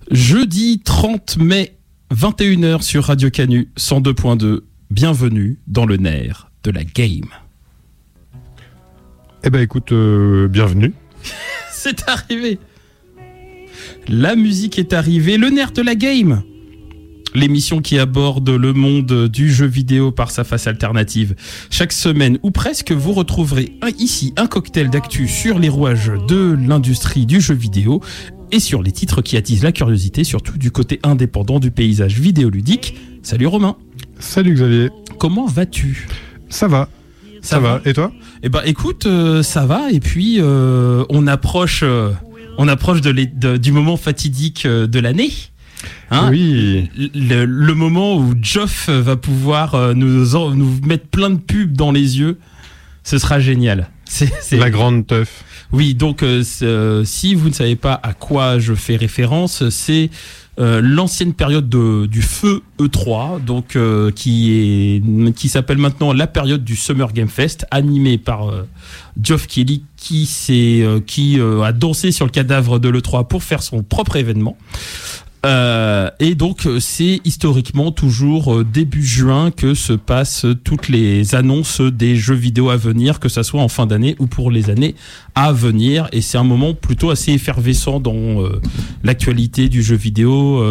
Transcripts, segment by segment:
Jeudi 30 mai, 21h sur Radio Canu 102.2. Bienvenue dans le nerf de la game. Eh ben écoute, bienvenue. C'est arrivé. La musique est arrivée, le nerf de la game. L'émission qui aborde le monde du jeu vidéo par sa face alternative. Chaque semaine, ou presque, vous retrouverez ici un cocktail d'actu sur les rouages de l'industrie du jeu vidéo et sur les titres qui attisent la curiosité, surtout du côté indépendant du paysage vidéoludique. Salut Romain. Salut Xavier. Comment vas-tu ? Ça va. Ça va. Et toi ? Eh ben écoute, ça va. Et puis on approche du moment fatidique de l'année. Hein, oui. Le moment où Geoff va pouvoir nous mettre plein de pubs dans les yeux, ce sera génial. C'est la grande teuf. Oui, donc si vous ne savez pas à quoi je fais référence, c'est l'ancienne période du feu E3, donc qui s'appelle maintenant la période du Summer Game Fest, animée par Geoff Keighley, qui a dansé sur le cadavre de l'E3 pour faire son propre événement. Et donc c'est historiquement toujours début juin que se passent toutes les annonces des jeux vidéo à venir, que ça soit en fin d'année ou pour les années à venir, et c'est un moment plutôt assez effervescent dans l'actualité du jeu vidéo,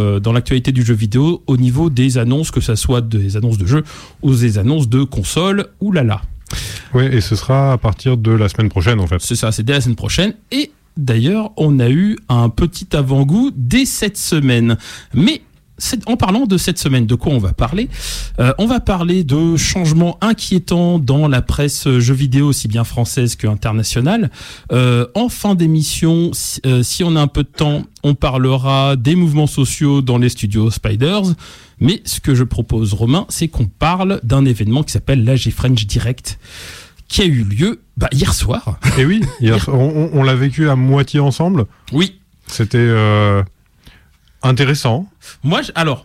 au niveau des annonces, que ça soit des annonces de jeux ou des annonces de consoles. Oulala. Oui, et ce sera à partir de la semaine prochaine en fait. C'est ça, c'est dès la semaine prochaine. Et d'ailleurs, on a eu un petit avant-goût dès cette semaine. Mais en parlant de cette semaine, de quoi on va parler ? On va parler de changements inquiétants dans la presse jeux vidéo, aussi bien française qu'internationale. En fin d'émission, si on a un peu de temps, on parlera des mouvements sociaux dans les studios Spiders. Mais ce que je propose, Romain, c'est qu'on parle d'un événement qui s'appelle l'AG French Direct, qui a eu lieu hier soir. Et oui, on l'a vécu à moitié ensemble. Oui. C'était intéressant. Moi,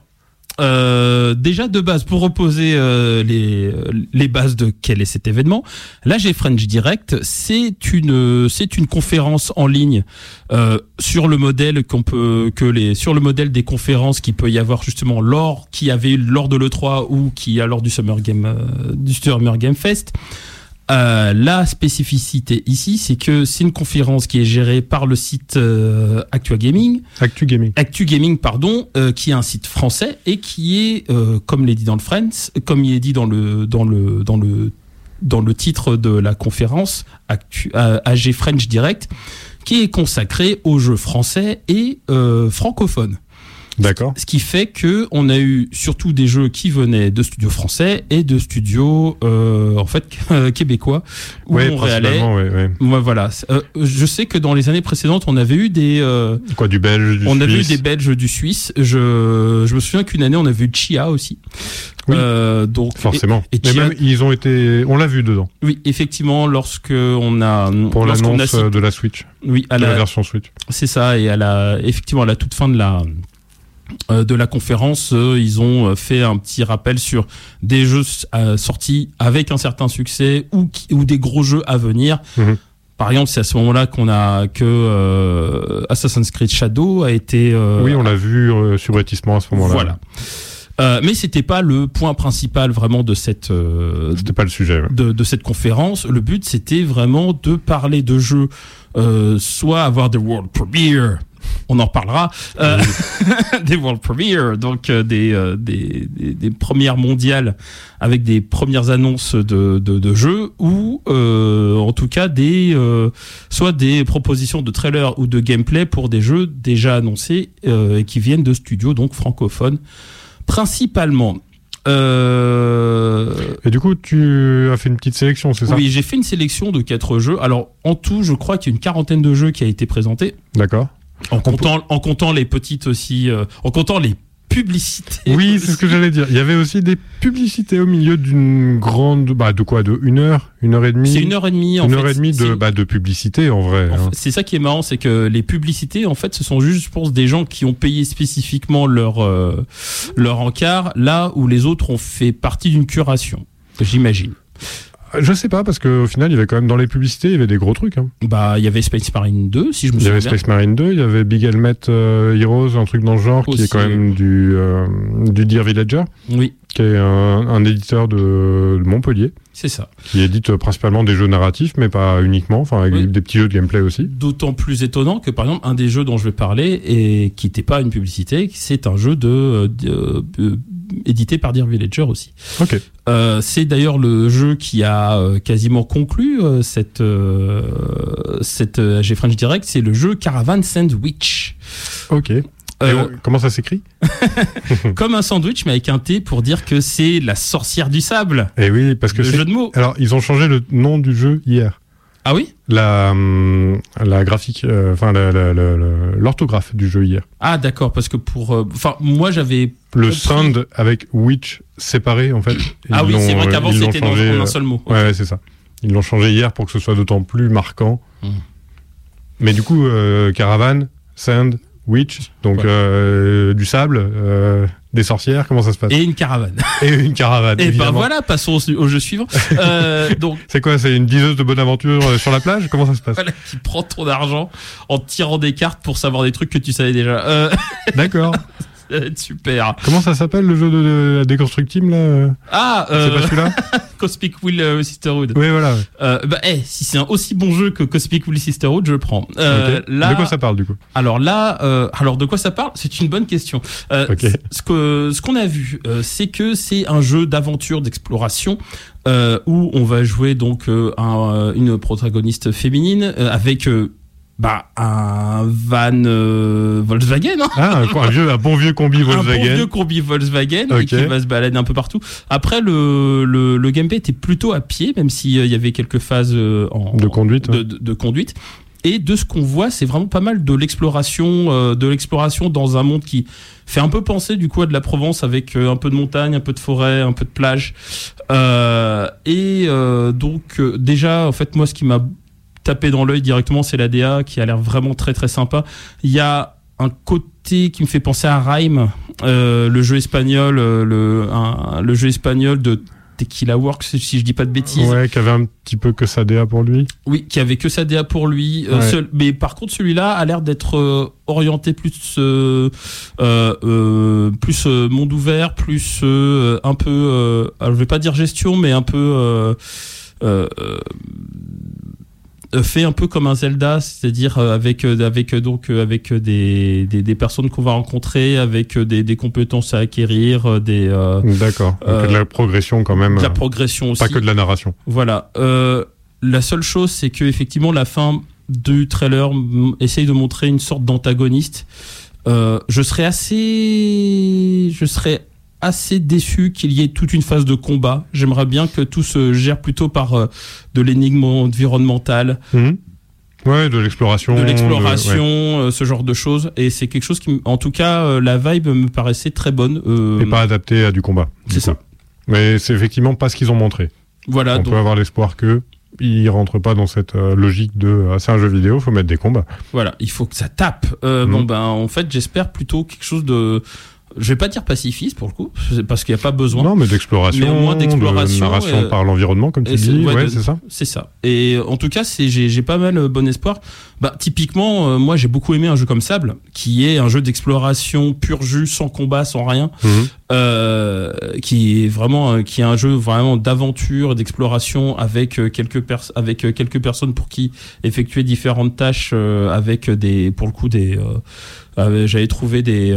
déjà de base, pour reposer les bases de quel est cet événement, l'AG French Direct, c'est une conférence en ligne sur le modèle sur le modèle des conférences qu'il peut y avoir justement lors de l'E3 ou qui a lors du Summer Game Fest. La spécificité ici, c'est que c'est une conférence qui est gérée par le site Actu Gaming, qui est un site français et qui est, comme il est dit dans le titre de la conférence, AG French Direct, qui est consacré aux jeux français et francophones. D'accord. Ce qui fait que on a eu surtout des jeux qui venaient de studios français et de studios québécois ou montréalais. Ouais. Ouais, voilà. Je sais que dans les années précédentes, on avait eu des du belge, du on suisse. avait eu des belges, du suisse. Je me souviens qu'une année on avait eu Chia aussi. Oui. Donc forcément. Et Chia, même on l'a vu dedans. Oui, effectivement, pour l'annonce de la Switch. Oui, la version Switch. C'est ça, et à la toute fin de la conférence, ils ont fait un petit rappel sur des jeux sortis avec un certain succès ou des gros jeux à venir. Mmh. Par exemple, c'est à ce moment-là que Assassin's Creed Shadow a été... oui, on l'a vu subrepticement à ce moment-là. Voilà. Mais c'était pas le point principal vraiment de cette... c'était pas le sujet. Ouais. De cette conférence. Le but, c'était vraiment de parler de jeux, soit avoir des World Premiere... On en reparlera, des World Premiere, donc des premières mondiales avec des premières annonces de jeux, ou en tout cas soit des propositions de trailers ou de gameplay pour des jeux déjà annoncés et qui viennent de studios donc francophones principalement. Et du coup, tu as fait une petite sélection, c'est ça ? Oui, j'ai fait une sélection de 4 jeux. Alors en tout, je crois qu'il y a une quarantaine de jeux qui a été présenté. D'accord. En comptant les petites aussi, en comptant les publicités. Oui, aussi. C'est ce que j'allais dire. Il y avait aussi des publicités au milieu d'une grande, de 1 heure, 1 heure et demie. C'est 1 heure et demie, en fait. 1 heure et demie de publicité, en vrai. C'est ça qui est marrant, c'est que les publicités, en fait, ce sont juste, je pense, des gens qui ont payé spécifiquement leur encart, là où les autres ont fait partie d'une curation, j'imagine. Je sais pas, parce qu'au final, il y avait quand même dans les publicités, il y avait des gros trucs. Hein. Bah, il y avait Space Marine 2, si je me souviens. Il y avait Space Marine 2, il y avait Big Helmet Heroes, un truc dans le genre, aussi, qui est quand même du Dear Villager, Oui, qui est un éditeur de Montpellier, c'est ça. qui édite principalement des jeux narratifs, mais pas uniquement, enfin avec Oui. des petits jeux de gameplay aussi. D'autant plus étonnant que, par exemple, un des jeux dont je vais parler, et qui n'était pas une publicité, c'est un jeu édité par Dear Villager aussi. Ok. C'est d'ailleurs le jeu qui a quasiment conclu cette AG French Direct, c'est le jeu Caravan Sandwich. Ok. Comment ça s'écrit? Comme un sandwich, mais avec un T pour dire que c'est la sorcière du sable. Eh oui, parce que Le jeu de mots. Alors, ils ont changé le nom du jeu hier. Ah oui? La graphique, l'orthographe du jeu hier. Ah d'accord, parce que moi j'avais Le compris. sound avec witch séparé, en fait. Ah oui, c'est vrai qu'avant ils l'ont c'était changé, en un seul mot. Ouais, c'est ça. Ils l'ont changé hier pour que ce soit d'autant plus marquant. Mais du coup, caravane, sand, witch, donc du sable, des sorcières, comment ça se passe? Et une caravane. Et une caravane, Et ben évidemment. voilà, passons au jeu suivant. Donc C'est quoi, c'est une diseuse de bonne aventure sur la plage? Comment ça se passe? voilà, qui prend ton argent en tirant des cartes pour savoir des trucs que tu savais déjà. D'accord. Ça va être super. Comment ça s'appelle le jeu de la Deconstruct Team là? Ah, C'est pas celui-là? Cosmic Will Sisterhood. Oui, voilà. Si c'est un aussi bon jeu que Cosmic Will Sisterhood, je le prends. Ok. Là, De quoi ça parle du coup? alors là, de quoi ça parle? C'est une bonne question. Ok. Ce qu'on a vu, c'est que c'est un jeu d'aventure, d'exploration, où on va jouer donc une protagoniste féminine avec un van Volkswagen. Hein. Ah, un bon vieux combi Un bon Volkswagen. vieux combi Volkswagen Ok. et qui va se balader un peu partout. Après, le gameplay était plutôt à pied, même s'il y avait quelques phases De conduite. de conduite. Et de ce qu'on voit, c'est vraiment pas mal de l'exploration dans un monde qui fait un peu penser du coup à de la Provence avec un peu de montagne, un peu de forêt, un peu de plage. Donc déjà, en fait, moi, ce qui m'a tapé dans l'œil directement, c'est la DA qui a l'air vraiment très très sympa. Il y a un côté qui me fait penser à Rime, le jeu espagnol, le jeu espagnol de Tequila Works, si je dis pas de bêtises. Ouais, qui avait un petit peu que sa DA pour lui. Oui, qui avait que sa DA pour lui. Ouais. Mais par contre, celui-là a l'air d'être orienté plus monde ouvert, plus un peu. Alors, je vais pas dire gestion, mais un peu. Fait un peu comme un Zelda, c'est-à-dire avec des personnes qu'on va rencontrer, avec des compétences à acquérir, D'accord. Donc de la progression quand même. de la progression aussi. Pas que de la narration. Voilà. La seule chose, c'est que effectivement la fin du trailer essaye de montrer une sorte d'antagoniste. Je serais assez déçu qu'il y ait toute une phase de combat. J'aimerais bien que tout se gère plutôt par de l'énigme environnementale, Ouais, de l'exploration. ouais. Ce genre de choses. Et c'est quelque chose qui, en tout cas, la vibe me paraissait très bonne. Et pas adapté à du combat. C'est ça. Mais c'est effectivement pas ce qu'ils ont montré. Voilà. On peut avoir l'espoir que ils rentrent pas dans cette logique de c'est un jeu vidéo, faut mettre des combats. Voilà, il faut que ça tape. En fait, j'espère plutôt quelque chose de. Je vais pas dire pacifiste pour le coup, parce qu'il n'y a pas besoin. Non, mais d'exploration, Mais au moins d'exploration, de narration par l'environnement, comme tu dis. Ouais, c'est ça. C'est ça. Et en tout cas, j'ai pas mal bon espoir. Typiquement, moi, j'ai beaucoup aimé un jeu comme Sable, qui est un jeu d'exploration pur jus, sans combat, sans rien, qui est un jeu vraiment d'aventure, d'exploration avec quelques personnes pour qui effectuer différentes tâches avec j'avais trouvé des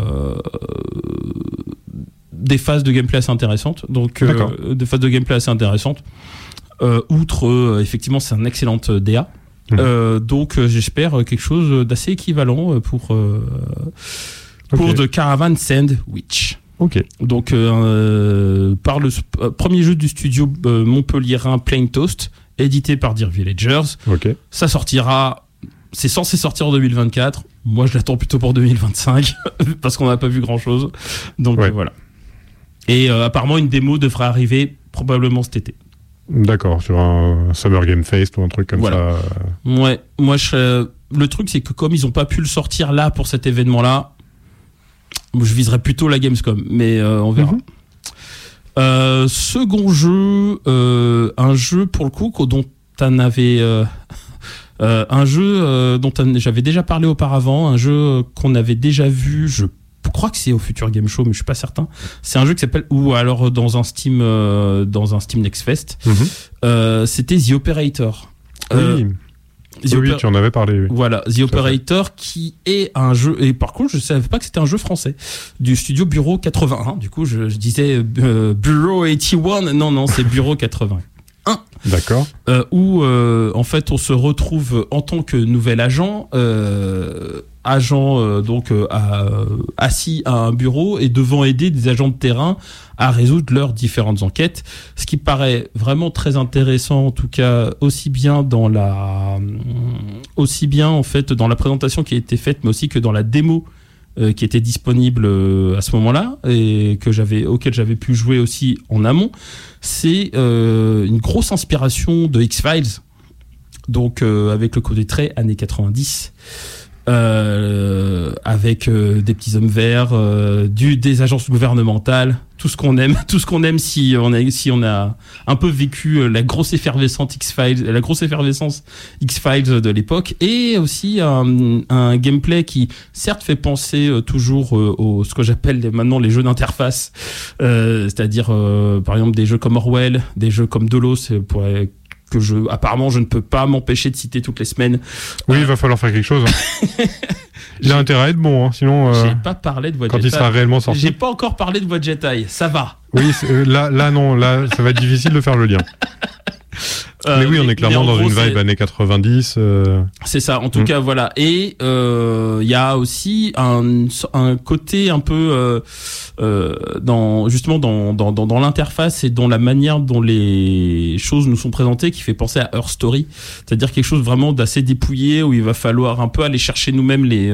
phases de gameplay assez intéressantes. Donc, des phases de gameplay assez intéressantes. Outre, effectivement, c'est un excellente DA. Donc, j'espère quelque chose d'assez équivalent pour The Caravan Sandwich. Ok. Donc, par le premier jeu du studio montpelliérain Plain Toast, édité par Dear Villagers. Ok. Ça sortira. C'est censé sortir en 2024. Moi, je l'attends plutôt pour 2025 parce qu'on n'a pas vu grand-chose. Donc voilà. Et apparemment, une démo devrait arriver probablement cet été. D'accord, sur un Summer Game Fest ou un truc comme ça. Ouais. Moi, le truc, c'est que comme ils n'ont pas pu le sortir là pour cet événement-là, je viserais plutôt la Gamescom. Mais on verra. Second jeu, un jeu pour le coup dont t'en avais un jeu dont j'avais déjà parlé auparavant, un jeu qu'on avait déjà vu, je crois que c'est au Future Game Show, mais je suis pas certain. C'est un jeu qui s'appelle, ou alors dans un Steam Next Fest. C'était The Operator. Oui, tu en avais parlé. Oui. Voilà, The Operator, qui est un jeu, et par contre je savais pas que c'était un jeu français, du studio Bureau 81. Du coup je disais Bureau 81, non c'est Bureau 81. D'accord. Où en fait on se retrouve en tant que nouvel agent, assis à un bureau et devant aider des agents de terrain à résoudre leurs différentes enquêtes. Ce qui paraît vraiment très intéressant, en tout cas aussi bien en fait dans la présentation qui a été faite, mais aussi que dans la démo qui était disponible à ce moment-là et auquel j'avais pu jouer aussi en amont. C'est une grosse inspiration de X-Files, donc avec le côté très années 90. Avec des petits hommes verts, des agences gouvernementales, tout ce qu'on aime si on a un peu vécu la grosse effervescence X-Files de l'époque, et aussi un gameplay qui certes fait penser toujours ce que j'appelle maintenant les jeux d'interface, c'est-à-dire par exemple des jeux comme Orwell, des jeux comme Dolos, apparemment je ne peux pas m'empêcher de citer toutes les semaines. Oui, il va falloir faire quelque chose. Il a intérêt à être bon, sinon. J'ai pas parlé de Void quand Jedi. Il sera réellement sorti. J'ai pas encore parlé de Void Jedi. Ça va. Oui, là non, ça va être difficile de faire le lien. Mais oui, on est clairement dans une vibe années 90. C'est ça, en tout cas, voilà. Et il y a aussi un côté un peu dans l'interface et dans la manière dont les choses nous sont présentées qui fait penser à Her Story, c'est-à-dire quelque chose vraiment d'assez dépouillé où il va falloir un peu aller chercher nous-mêmes les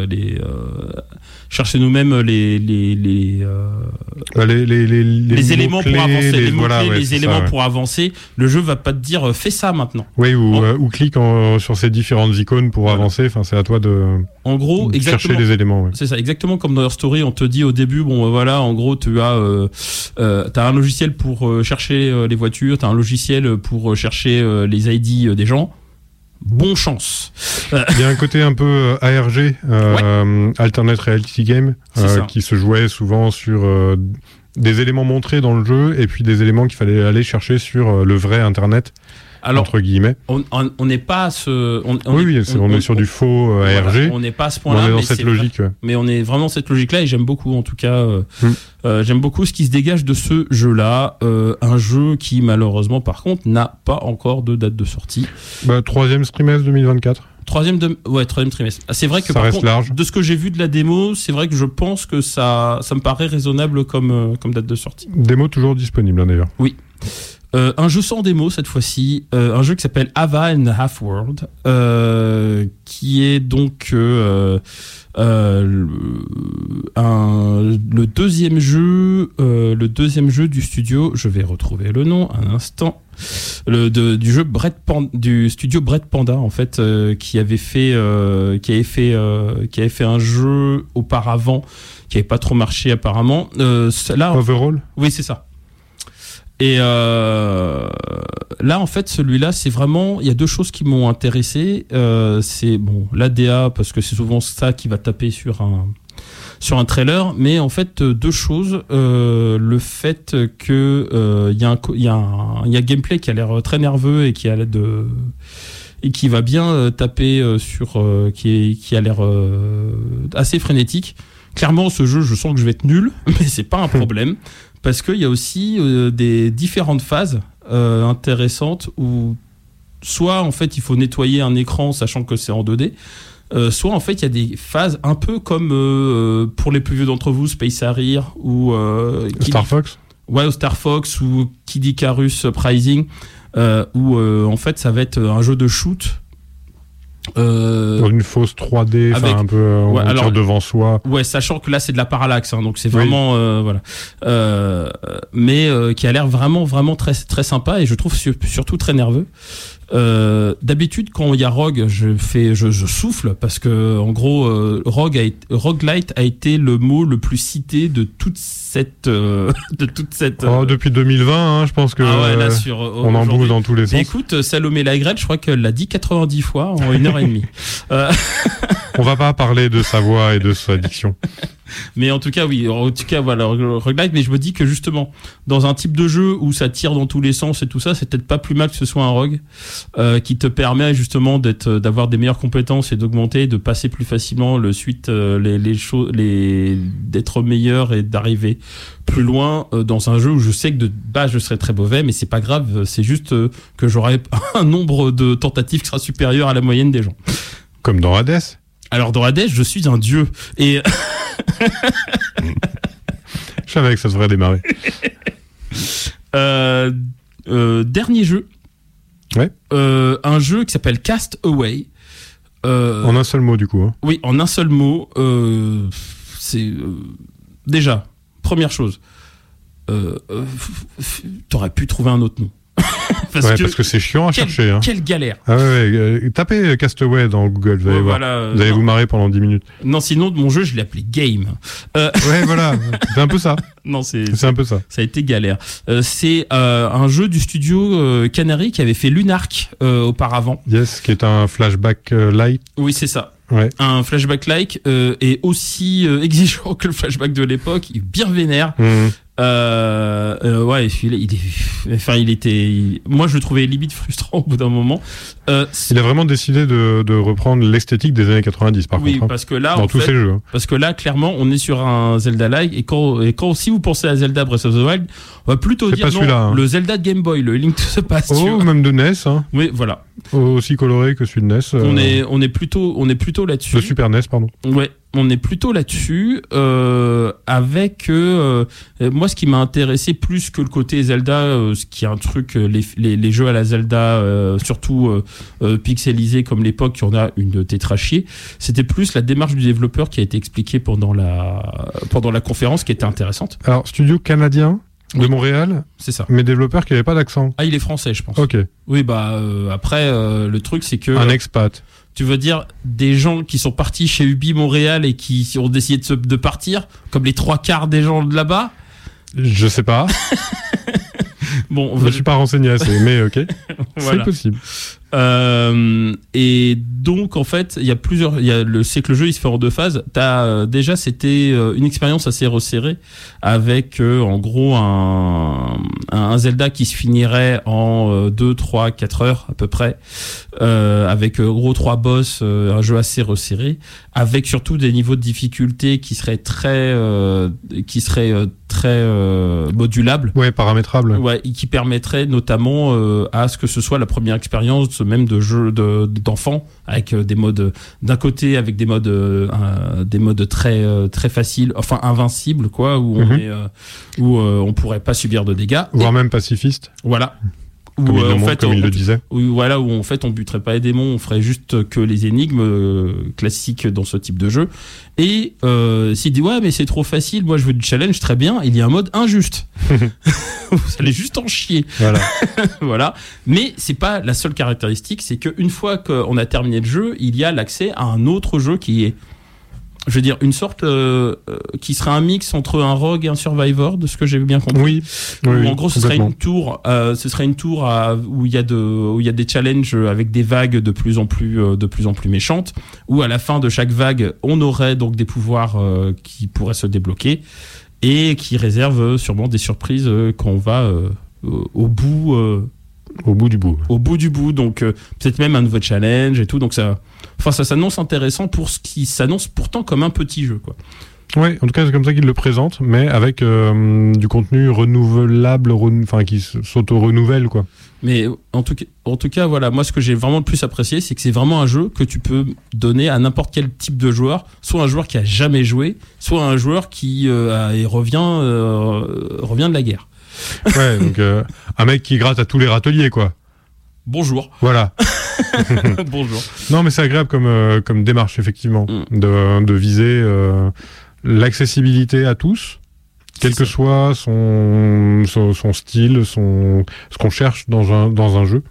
éléments pour avancer, les éléments pour avancer. Le jeu va pas te dire fais ça maintenant. Oui, ou clique sur ces différentes icônes pour avancer. Enfin, c'est à toi de chercher les éléments. Ouais. C'est ça, exactement comme dans Her Story, on te dit au début, en gros, tu as t'as un logiciel pour chercher les voitures, t'as un logiciel pour chercher les ID des gens. Bon chance. Il y a un côté un peu ARG, Alternate Reality Game, qui se jouait souvent sur des éléments montrés dans le jeu et puis des éléments qu'il fallait aller chercher sur le vrai Internet. Alors, entre guillemets. On n'est pas à ce. On est sur du faux ARG. Voilà, on n'est pas à ce point-là. On est dans cette logique. Mais on est vraiment dans cette logique-là et j'aime beaucoup, en tout cas. J'aime beaucoup ce qui se dégage de ce jeu-là. Un jeu qui, malheureusement, par contre, n'a pas encore de date de sortie. Troisième trimestre 2024. Troisième trimestre. C'est vrai que, par contre, large. De ce que j'ai vu de la démo, c'est vrai que je pense que ça me paraît raisonnable comme date de sortie. Démo toujours disponible, d'ailleurs. Oui. Un jeu sans démo cette fois-ci, un jeu qui s'appelle Ava and the Half-World, qui est donc le deuxième jeu du studio. Je vais retrouver le nom un instant. Du jeu du studio Bread Panda en fait, qui avait fait un jeu auparavant qui avait pas trop marché apparemment. Overall. Oui, c'est ça. Et là, en fait, celui-là, c'est vraiment... Il y a deux choses qui m'ont intéressé. C'est l'ADA, parce que c'est souvent ça qui va taper sur un trailer. Mais en fait, deux choses. Le fait que il y a un gameplay qui a l'air très nerveux et qui a l'air et qui va bien taper qui a l'air assez frénétique. Clairement, ce jeu, je sens que je vais être nul, mais c'est pas un problème. Parce qu'il y a aussi des différentes phases intéressantes où soit en fait il faut nettoyer un écran sachant que c'est en 2D, soit en fait il y a des phases un peu comme pour les plus vieux d'entre vous, Space Harrier ou Star Fox. Ouais, ou Star Fox ou Kid Icarus Uprising, où en fait ça va être un jeu de shoot. Dans une fausse 3D, un peu on tire devant soi. Ouais, sachant que là c'est de la parallaxe, donc c'est vraiment mais qui a l'air vraiment très très sympa et je trouve surtout très nerveux. D'habitude, quand il y a Rogue, je souffle parce que en gros, roguelite a été le mot le plus cité de toute cette depuis 2020, hein, je pense que là, on en bouge dans tous les sens. Écoute, Salomé Lagrette, je crois qu'elle l'a dit 90 fois en 1h30. On va pas parler de sa voix et de sa diction. Mais en tout cas, oui. En tout cas, voilà, roguelite. Mais je me dis que justement, dans un type de jeu où ça tire dans tous les sens et tout ça, c'est peut-être pas plus mal que ce soit un rogue qui te permet justement d'avoir des meilleures compétences et d'augmenter, de passer plus facilement le suite, d'être meilleur et d'arriver plus loin dans un jeu où je sais que de base je serai très mauvais, mais c'est pas grave. C'est juste que j'aurai un nombre de tentatives qui sera supérieur à la moyenne des gens. Comme dans Hades. Alors dans Hades, je suis un dieu et je savais que ça devrait démarrer. Dernier jeu. Ouais. Un jeu qui s'appelle Cast Away. En un seul mot, du coup. Hein. Oui, en un seul mot. C'est déjà, première chose. T'aurais pu trouver un autre nom. Parce que c'est chiant à chercher. Hein. Quelle galère. Ah ouais, tapez Castaway dans Google, vous allez voir. Vous allez vous marrer pendant 10 minutes. Non, sinon, mon jeu, je l'ai appelé Game. Ouais, voilà, c'est un peu ça. Non, c'est un peu ça. Ça a été galère. C'est un jeu du studio Canary qui avait fait Lunark auparavant. Yes, qui est un flashback-like. Oui, c'est ça. Ouais. Un flashback-like est aussi exigeant que le flashback de l'époque, il est bien vénère. Ouais, il était. Moi, je le trouvais limite frustrant au bout d'un moment. Il a vraiment décidé de reprendre l'esthétique des années 90, par contre. Oui, parce que là, dans tous ces jeux. Hein. Parce que là, clairement, on est sur un Zelda-like, et quand si vous pensez à Zelda Breath of the Wild, on va plutôt dire non, hein. Le Zelda de Game Boy, le Link to the Past. Même de NES. Hein. Oui, voilà. Aussi coloré que celui de NES. On est plutôt là-dessus. Le Super NES, pardon. Ouais. On est plutôt là-dessus, avec moi ce qui m'a intéressé plus que le côté Zelda, ce qui est un truc, les jeux à la Zelda, surtout pixelisés comme l'époque, qui en a une tétrachier, c'était plus la démarche du développeur qui a été expliquée pendant la conférence, qui était intéressante. Alors, studio canadien de Montréal, c'est ça. Mais développeur qui n'avait pas d'accent. Ah, il est français, je pense. Ok. Oui, après, le truc c'est que un expat. Tu veux dire des gens qui sont partis chez Ubi Montréal et qui ont décidé de partir, comme les 3/4 des gens de là-bas? Je sais pas. Bon, je me suis pas renseigné assez, mais ok. Voilà. C'est possible. Et donc en fait, c'est que le jeu il se fait en deux phases. Déjà c'était une expérience assez resserrée avec en gros un Zelda qui se finirait en 2, 3, 4 heures à peu près, avec gros 3 boss, un jeu assez resserré, avec surtout des niveaux de difficulté qui seraient très modulables. Ouais, paramétrables. Ouais, et qui permettraient notamment à ce que ce soit la première expérience même de jeu d'enfants, avec des modes d'un côté, avec des modes très très faciles, enfin invincibles quoi, où on pourrait pas subir de dégâts, voire même pacifiste. Voilà. Comme il le disait. Où en fait on buterait pas les démons, on ferait juste que les énigmes classiques dans ce type de jeu. Et s'il dit ouais mais c'est trop facile, moi je veux du challenge, très bien, il y a un mode injuste. Vous allez juste en chier. Voilà. Voilà. Mais c'est pas la seule caractéristique, c'est qu'une fois qu'on a terminé le jeu, il y a l'accès à un autre jeu qui est, je veux dire, une sorte qui serait un mix entre un rogue et un survivor, de ce que j'ai bien compris. Oui, en gros, ce serait une tour, où il y a des challenges avec des vagues de plus en plus méchantes, où à la fin de chaque vague, on aurait donc des pouvoirs qui pourraient se débloquer et qui réservent sûrement des surprises quand on va au bout. Au bout du bout. Au bout du bout, donc peut-être même un nouveau challenge et tout, donc ça s'annonce intéressant pour ce qui s'annonce pourtant comme un petit jeu, quoi. Ouais, en tout cas c'est comme ça qu'il le présente, mais avec du contenu renouvelable, qui s'auto-renouvelle, quoi. Mais en tout cas, voilà, moi ce que j'ai vraiment le plus apprécié, c'est que c'est vraiment un jeu que tu peux donner à n'importe quel type de joueur, soit un joueur qui a jamais joué, soit un joueur qui revient de la guerre. Ouais, donc un mec qui gratte à tous les râteliers, quoi. Bonjour. Voilà. Bonjour. Non, mais c'est agréable comme démarche, effectivement, de viser l'accessibilité à tous, quel que soit son style, ce qu'on cherche dans un jeu.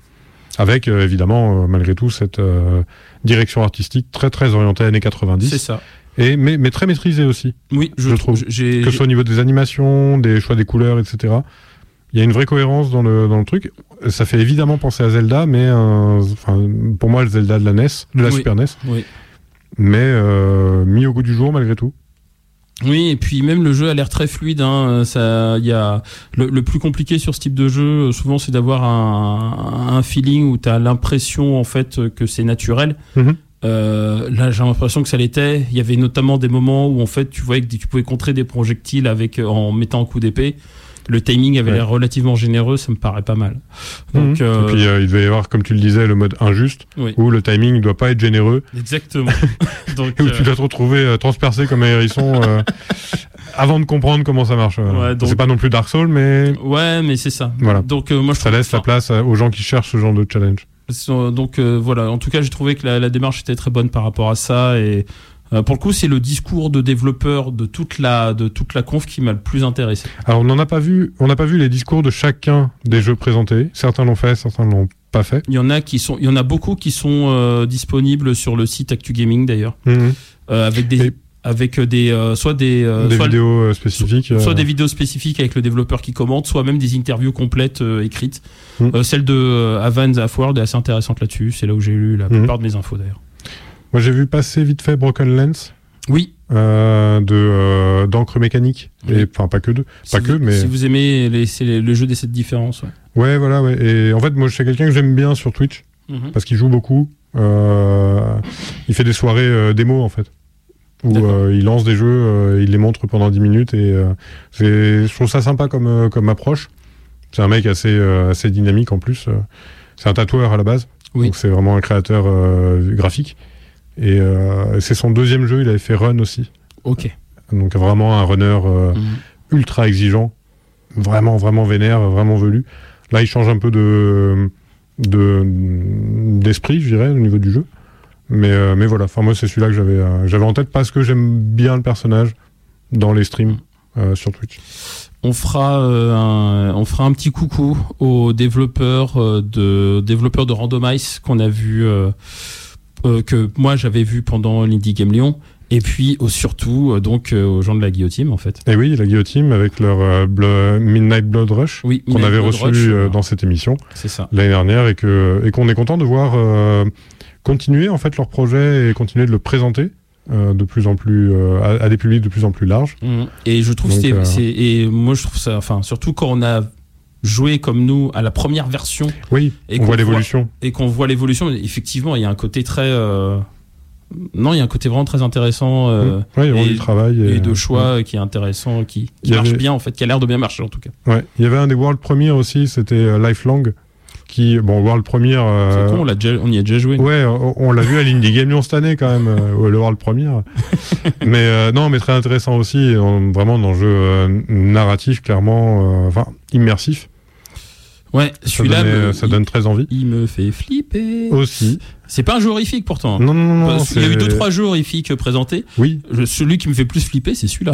Avec évidemment malgré tout cette direction artistique très très orientée années 90. C'est ça. Mais très maîtrisée aussi. Oui, je trouve. Que ce soit au niveau des animations, des choix des couleurs, etc. Il y a une vraie cohérence dans le truc. Ça fait évidemment penser à Zelda, mais pour moi le Zelda de la NES, de la Super NES. Oui. Mais mis au goût du jour malgré tout. Oui, et puis même le jeu a l'air très fluide. Ça, il y a le plus compliqué sur ce type de jeu, souvent, c'est d'avoir un feeling où tu as l'impression en fait que c'est naturel. Mm-hmm. Là, j'ai l'impression que ça l'était. Il y avait notamment des moments où en fait, tu voyais que tu pouvais contrer des projectiles en mettant un coup d'épée. Le timing avait l'air relativement généreux, ça me paraît pas mal. Donc, Et puis il devait y avoir, comme tu le disais, le mode injuste, où le timing ne doit pas être généreux. Exactement. Donc, où tu dois te retrouver transpercé comme un hérisson avant de comprendre comment ça marche. Donc... C'est pas non plus Dark Souls, mais... Ouais, mais c'est ça. Voilà. Donc, moi, ça laisse la place aux gens qui cherchent ce genre de challenge. Donc voilà, en tout cas, j'ai trouvé que la démarche était très bonne par rapport à ça. Et pour le coup, c'est le discours de développeurs de toute la conf qui m'a le plus intéressé. Alors on n'a pas vu les discours de chacun des jeux présentés. Certains l'ont fait, certains l'ont pas fait. Il y en a beaucoup qui sont disponibles sur le site Actu Gaming d'ailleurs, avec des vidéos spécifiques, soit des vidéos spécifiques avec le développeur qui commente, soit même des interviews complètes écrites. Celle de Avan Zafward est assez intéressante là-dessus. C'est là où j'ai lu la plupart de mes infos d'ailleurs. Moi, j'ai vu passer vite fait Broken Lens. Oui. D'encre mécanique. Et enfin, pas que mais. Si vous aimez le jeu des 7 différences. Ouais, voilà, ouais. Et en fait, moi, c'est quelqu'un que j'aime bien sur Twitch. Parce qu'il joue beaucoup. Il fait des soirées démo, en fait. Où il lance des jeux, il les montre pendant 10 minutes. Et je trouve ça sympa comme approche. C'est un mec assez dynamique en plus. C'est un tatoueur à la base. Oui. Donc c'est vraiment un créateur graphique. Et c'est son deuxième jeu, il avait fait Run aussi. Ok. Donc vraiment un runner ultra exigeant, vraiment vraiment vénère, vraiment velu. Là, il change un peu d'esprit, je dirais, au niveau du jeu. Mais voilà, enfin moi c'est celui-là que j'avais en tête parce que j'aime bien le personnage dans les streams sur Twitch. On fera un petit coucou aux développeurs de Randomize qu'on a vu. Que moi j'avais vu pendant l'Indie Game Lyon, et puis surtout aux gens de la Guillotine en fait. Et oui, la Guillotine avec leur Midnight Blood Rush qu'on avait reçu dans cette émission l'année dernière et qu'on est content de voir continuer en fait leur projet et continuer de le présenter de plus en plus à des publics de plus en plus larges. Et je trouve et moi je trouve ça, enfin surtout quand on a jouer comme nous à la première version. Oui, et on voit l'évolution. Et qu'on voit l'évolution, effectivement, il y a un côté très... il y a un côté vraiment très intéressant il y a du travail et de choix qui est intéressant, qui marche bien, en fait, qui a l'air de bien marcher, en tout cas. Ouais, il y avait un des World Premiere aussi, c'était Lifelong, World Premiere... C'est con, on y a déjà joué. Ouais, on l'a vu à l'Indie Game Lyon cette année, quand même, le World Premiere. mais très intéressant aussi, vraiment dans le jeu narratif, clairement, immersif. Ouais, celui-là, ça donne très envie. Il me fait flipper. Aussi. C'est pas un jeu horrifique pourtant. Non. Il y a eu 2-3 jeux horrifiques présentés. Oui. Celui qui me fait plus flipper, c'est celui-là.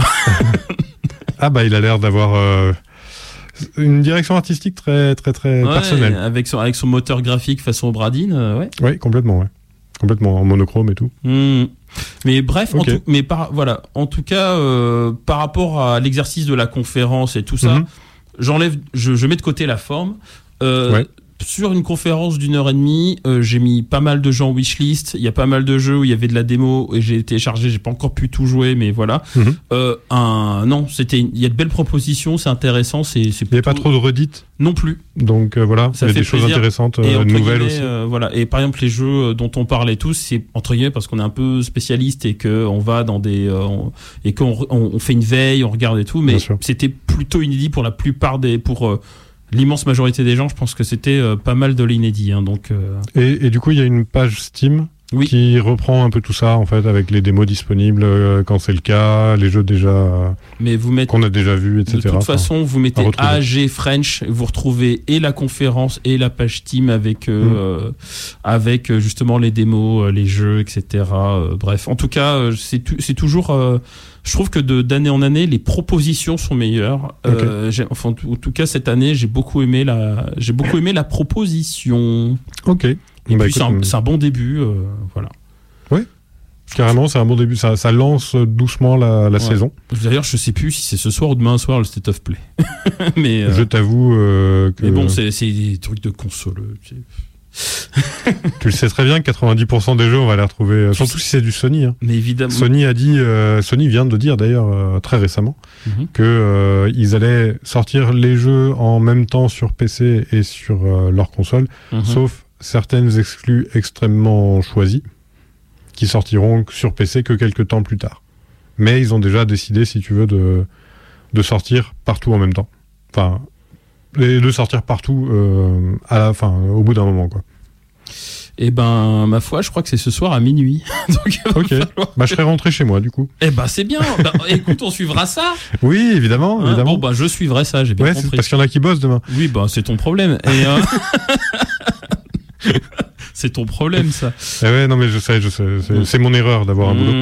Il a l'air d'avoir une direction artistique très très très personnelle. Avec son moteur graphique façon Bradin, ouais. Oui, complètement, ouais. Complètement en monochrome et tout. Mais bref, en tout cas, par rapport à l'exercice de la conférence et tout ça, je mets de côté la forme. Sur une conférence d'1h30, j'ai mis pas mal de jeux en wishlist. Il y a pas mal de jeux où il y avait de la démo et j'ai téléchargé. J'ai pas encore pu tout jouer, mais voilà. Il y a de belles propositions, c'est intéressant. Il n'y a pas trop de redites non plus. Donc voilà, il y a des choses intéressantes, nouvelles aussi. Et par exemple, les jeux dont on parlait tous, c'est entre guillemets parce qu'on est un peu spécialiste et qu'on va dans et qu'on fait une veille, on regarde et tout. Mais c'était plutôt inédit pour la plupart l'immense majorité des gens. Je pense que c'était pas mal de l'inédit. Donc, et du coup, il y a une page Steam qui reprend un peu tout ça en fait avec les démos disponibles quand c'est le cas, les jeux déjà qu'on a déjà vus, etc. De toute façon, vous mettez AG French, vous retrouvez et la conférence et la page Steam avec justement les démos, les jeux, etc. Bref, en tout cas, c'est toujours. Je trouve que d'année en année, les propositions sont meilleures. En tout cas, cette année, j'ai beaucoup aimé la proposition. Ok. Et puis c'est un bon début, voilà. Oui, carrément, c'est un bon début. Ça lance doucement la saison. D'ailleurs, je sais plus si c'est ce soir ou demain soir le State of Play. Mais je t'avoue que. Mais bon, c'est des trucs de console. Tu le sais très bien que 90% des jeux, on va les retrouver. Surtout si c'est du Sony. Hein. Mais évidemment. Sony vient de dire d'ailleurs très récemment que ils allaient sortir les jeux en même temps sur PC et sur leur console, sauf certaines exclus extrêmement choisies qui sortiront sur PC que quelques temps plus tard. Mais ils ont déjà décidé, si tu veux, de sortir partout en même temps. Enfin, de sortir partout au bout d'un moment, quoi. Eh ben, ma foi, je crois que c'est ce soir à minuit. Donc, ok. Je serai rentré chez moi, du coup. Eh ben, c'est bien. Écoute, on suivra ça. Oui, évidemment. Bon, je suivrai ça, j'ai bien compris. Parce qu'il y en a qui bossent demain. Oui, c'est ton problème. Et, c'est ton problème, ça. Ouais, non, mais je sais. C'est mon erreur d'avoir un boulot.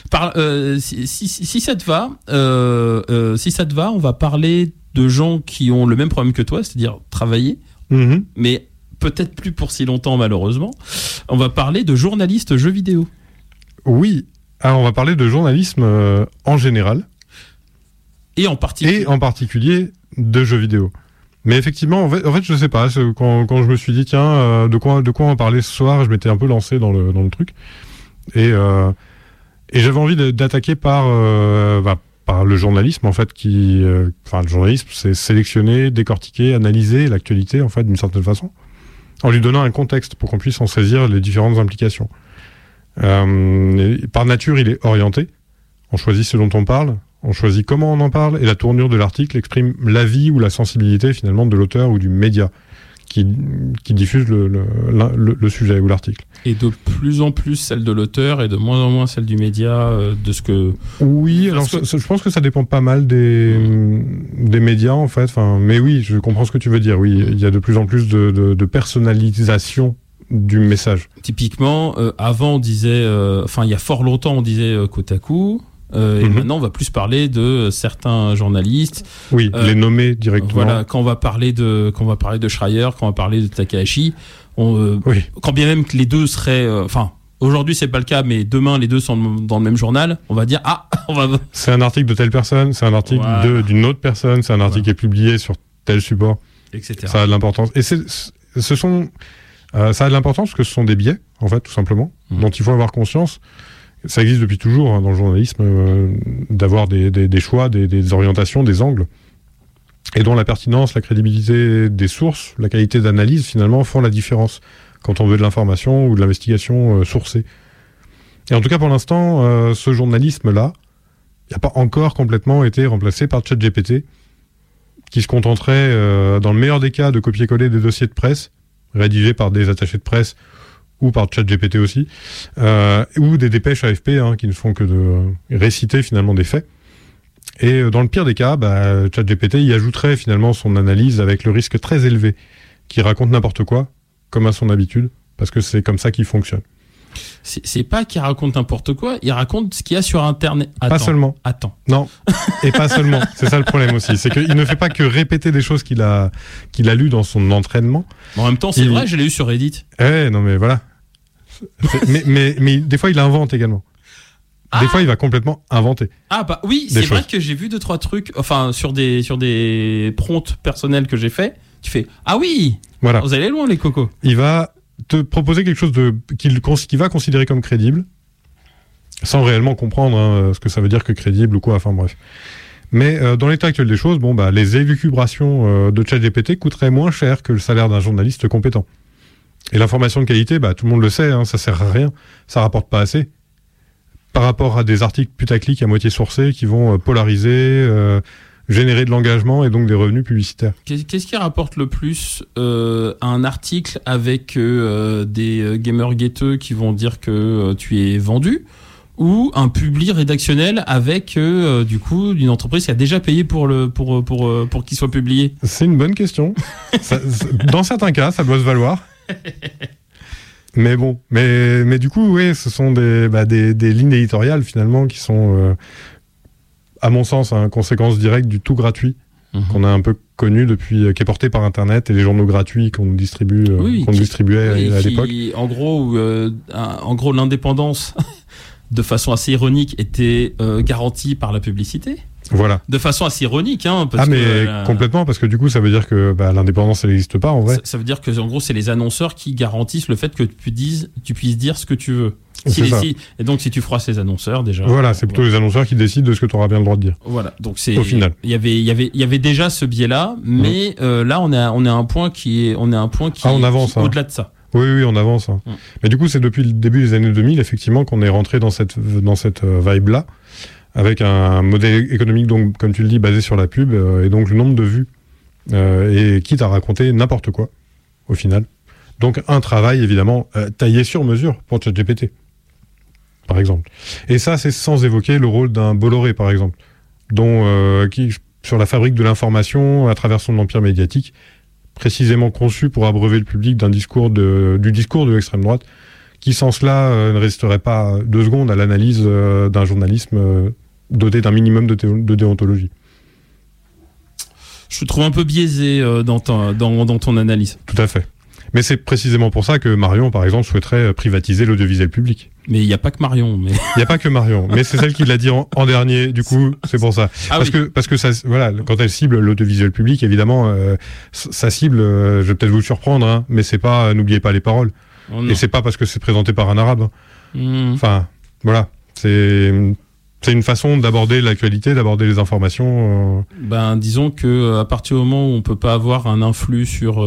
Si ça te va, on va parler de gens qui ont le même problème que toi, c'est-à-dire travailler, mais peut-être plus pour si longtemps, malheureusement. On va parler de journalistes jeux vidéo. Oui. Alors, on va parler de journalisme en général. Et en particulier de jeux vidéo. Mais effectivement, en fait, je sais pas. Quand je me suis dit, tiens, de quoi on va parler ce soir, je m'étais un peu lancé dans le truc. Et j'avais envie d'attaquer par le journalisme, en fait, le journalisme, c'est sélectionner, décortiquer, analyser l'actualité, en fait, d'une certaine façon, en lui donnant un contexte pour qu'on puisse en saisir les différentes implications. Par nature, il est orienté. On choisit ce dont on parle. On choisit comment on en parle, et la tournure de l'article exprime l'avis ou la sensibilité finalement de l'auteur ou du média qui diffuse le sujet ou l'article. Et de plus en plus celle de l'auteur et de moins en moins celle du média, de ce que... Oui, alors je pense que ça dépend pas mal des médias en fait. Mais oui, je comprends ce que tu veux dire. Oui, il y a de plus en plus de personnalisation du message. Typiquement, avant on disait... il y a fort longtemps on disait Kotaku... et maintenant on va plus parler de certains journalistes. Oui, les nommer directement. Voilà, quand on va parler de Schreier, quand on va parler de Takahashi, quand bien même que les deux seraient, aujourd'hui c'est pas le cas, mais demain les deux sont dans le même journal, on va dire c'est un article de telle personne, c'est un article d'une autre personne, c'est un article qui est publié sur tel support, etc. Ça a de l'importance. Et ça a de l'importance parce que ce sont des biais, en fait, tout simplement, dont il faut avoir conscience. Ça existe depuis toujours dans le journalisme, d'avoir des choix, des orientations, des angles, et dont la pertinence, la crédibilité des sources, la qualité d'analyse, finalement, font la différence quand on veut de l'information ou de l'investigation sourcée. Et en tout cas, pour l'instant, ce journalisme-là n'a pas encore complètement été remplacé par ChatGPT, qui se contenterait, dans le meilleur des cas, de copier-coller des dossiers de presse, rédigés par des attachés de presse, ou par ChatGPT aussi, ou des dépêches AFP qui ne font que de réciter finalement des faits. Et dans le pire des cas, ChatGPT y ajouterait finalement son analyse avec le risque très élevé qu'il raconte n'importe quoi, comme à son habitude, parce que c'est comme ça qu'il fonctionne. C'est pas qu'il raconte n'importe quoi, il raconte ce qu'il y a sur Internet. Pas seulement. Attends. Non, et pas seulement. C'est ça le problème aussi. C'est qu'il ne fait pas que répéter des choses qu'il a lues dans son entraînement. En même temps, c'est vrai, je l'ai eu sur Reddit. Non mais voilà. Mais des fois, il invente également. Des fois, il va complètement inventer. Oui, c'est vrai que j'ai vu 2-3 trucs, sur des prompts personnels que j'ai fait. Tu fais, oui, voilà. Vous allez loin les cocos. Il va te proposer quelque chose qu'il va considérer comme crédible, sans réellement comprendre ce que ça veut dire que crédible ou quoi, enfin bref. Mais dans l'état actuel des choses, les élucubrations de ChatGPT coûteraient moins cher que le salaire d'un journaliste compétent. Et l'information de qualité, tout le monde le sait, ça sert à rien, ça rapporte pas assez. Par rapport à des articles putaclic à moitié sourcés qui vont polariser, générer de l'engagement et donc des revenus publicitaires. Qu'est-ce qui rapporte le plus un article avec des gamers guetteux qui vont dire que tu es vendu, ou un publi rédactionnel avec du coup une entreprise qui a déjà payé pour qu'il soit publié? C'est une bonne question. Dans certains cas, ça doit se valoir. Mais bon, mais du coup, oui, ce sont des lignes éditoriales finalement qui sont, à mon sens, conséquence directe du tout gratuit qu'on a un peu connu depuis, qui est porté par Internet et les journaux gratuits qu'on distribuait à l'époque. En gros, l'indépendance, de façon assez ironique, était garantie par la publicité. Voilà. De façon assez ironique, complètement, parce que du coup, ça veut dire que l'indépendance, elle n'existe pas en vrai. Ça veut dire que en gros, c'est les annonceurs qui garantissent le fait que tu puisses dire ce que tu veux. Et donc, si tu froisses les annonceurs, déjà. Voilà, c'est plutôt les annonceurs qui décident de ce que tu auras bien le droit de dire. Voilà. Donc c'est. Au final. Il y avait déjà ce biais-là, mais là, on a un point qui est, on avance, au-delà de ça. Oui, on avance. Mais du coup, c'est depuis le début des années 2000, effectivement, qu'on est rentré dans cette vibe-là, avec un modèle économique, donc, comme tu le dis, basé sur la pub, et donc le nombre de vues, et quitte à raconter n'importe quoi, au final. Donc un travail, évidemment, taillé sur mesure pour ChatGPT, par exemple. Et ça, c'est sans évoquer le rôle d'un Bolloré, par exemple, qui, sur la fabrique de l'information, à travers son empire médiatique, précisément conçu pour abreuver le public du discours de l'extrême droite, qui sans cela ne résisterait pas 2 secondes à l'analyse d'un journalisme doté d'un minimum de déontologie. Je te trouve un peu biaisé dans ton analyse. Tout à fait. Mais c'est précisément pour ça que Marion, par exemple, souhaiterait privatiser l'audiovisuel public. Mais il n'y a pas que Marion. Il n'y a pas que Marion, mais c'est celle qui l'a dit en dernier, du coup, c'est pour ça. Parce que ça, voilà, quand elle cible l'audiovisuel public, évidemment, sa cible, je vais peut-être vous surprendre, mais c'est pas, n'oubliez pas les paroles. Oh, et c'est pas parce que c'est présenté par un arabe. Enfin, voilà, c'est une façon d'aborder l'actualité, d'aborder les informations. Disons que à partir du moment où on peut pas avoir un influx sur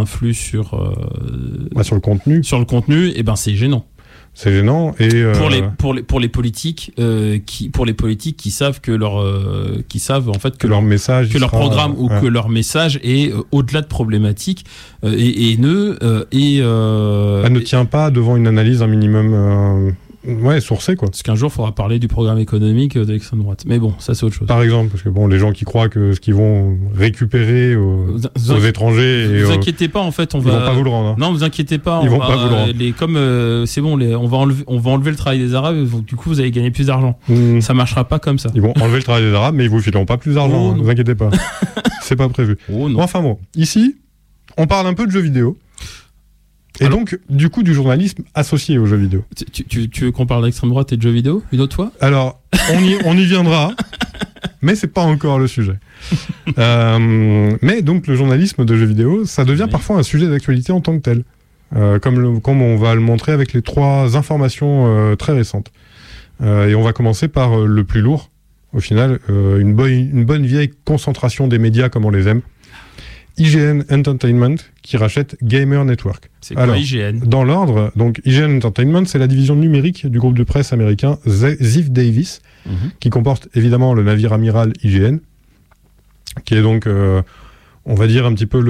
le contenu. Sur le contenu, c'est gênant. C'est gênant et pour les politiques qui savent que leur message, que leur programme ou que leur message est au-delà de problématique et haineux et elle ne tient pas devant une analyse un minimum sourcée, quoi. Parce qu'un jour il faudra parler du programme économique de l'extrême droite. Mais bon, ça c'est autre chose. Par exemple, parce que les gens qui croient que ce qu'ils vont récupérer aux étrangers, vous inquiétez pas, en fait, ils vont pas vous le rendre. Non, vous inquiétez pas, ils vont pas vous le rendre. C'est bon, on va enlever le travail des Arabes, du coup vous allez gagner plus d'argent. Ça marchera pas comme ça. Ils vont enlever le travail des Arabes, mais ils vous fileront pas plus d'argent, vous inquiétez pas. C'est pas prévu. Enfin bon, ici, on parle un peu de jeux vidéo. Et donc, du coup, du journalisme associé aux jeux vidéo. Tu veux qu'on parle d'extrême droite et de jeux vidéo une autre fois ? Alors, on y viendra, mais c'est pas encore le sujet. Mais donc, le journalisme de jeux vidéo, ça devient parfois un sujet d'actualité en tant que tel. Comme on va le montrer avec les 3 informations très récentes. Et on va commencer par le plus lourd, au final, une bonne vieille concentration des médias comme on les aime. IGN Entertainment qui rachète Gamer Network. C'est quoi IGN ? Dans l'ordre, donc IGN Entertainment, c'est la division numérique du groupe de presse américain Ziff Davis, qui comporte évidemment le navire amiral IGN, qui est donc, on va dire un petit peu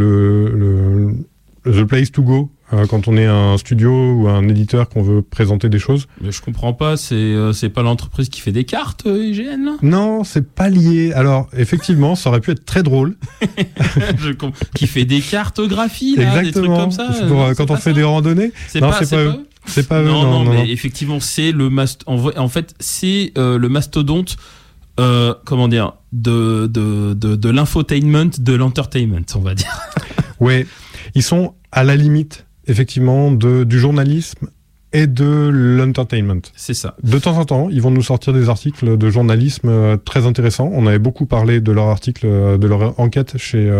the place to go quand on est un studio ou un éditeur qu'on veut présenter des choses. Mais je comprends pas, c'est pas l'entreprise qui fait des cartes, IGN, là ? Non, c'est pas lié. Alors, effectivement, ça aurait pu être très drôle. Qui fait des cartographies, là, exactement. Des trucs comme ça. Quand on fait des randonnées. C'est pas eux. C'est pas eux. Non, mais effectivement, c'est le en fait, c'est le mastodonte. Comment dire, de l'infotainment, de l'entertainment, on va dire. Ouais, ils sont à la limite, effectivement, du journalisme et de l'entertainment. C'est ça. De temps en temps, ils vont nous sortir des articles de journalisme très intéressants. On avait beaucoup parlé de leur article, de leur enquête chez...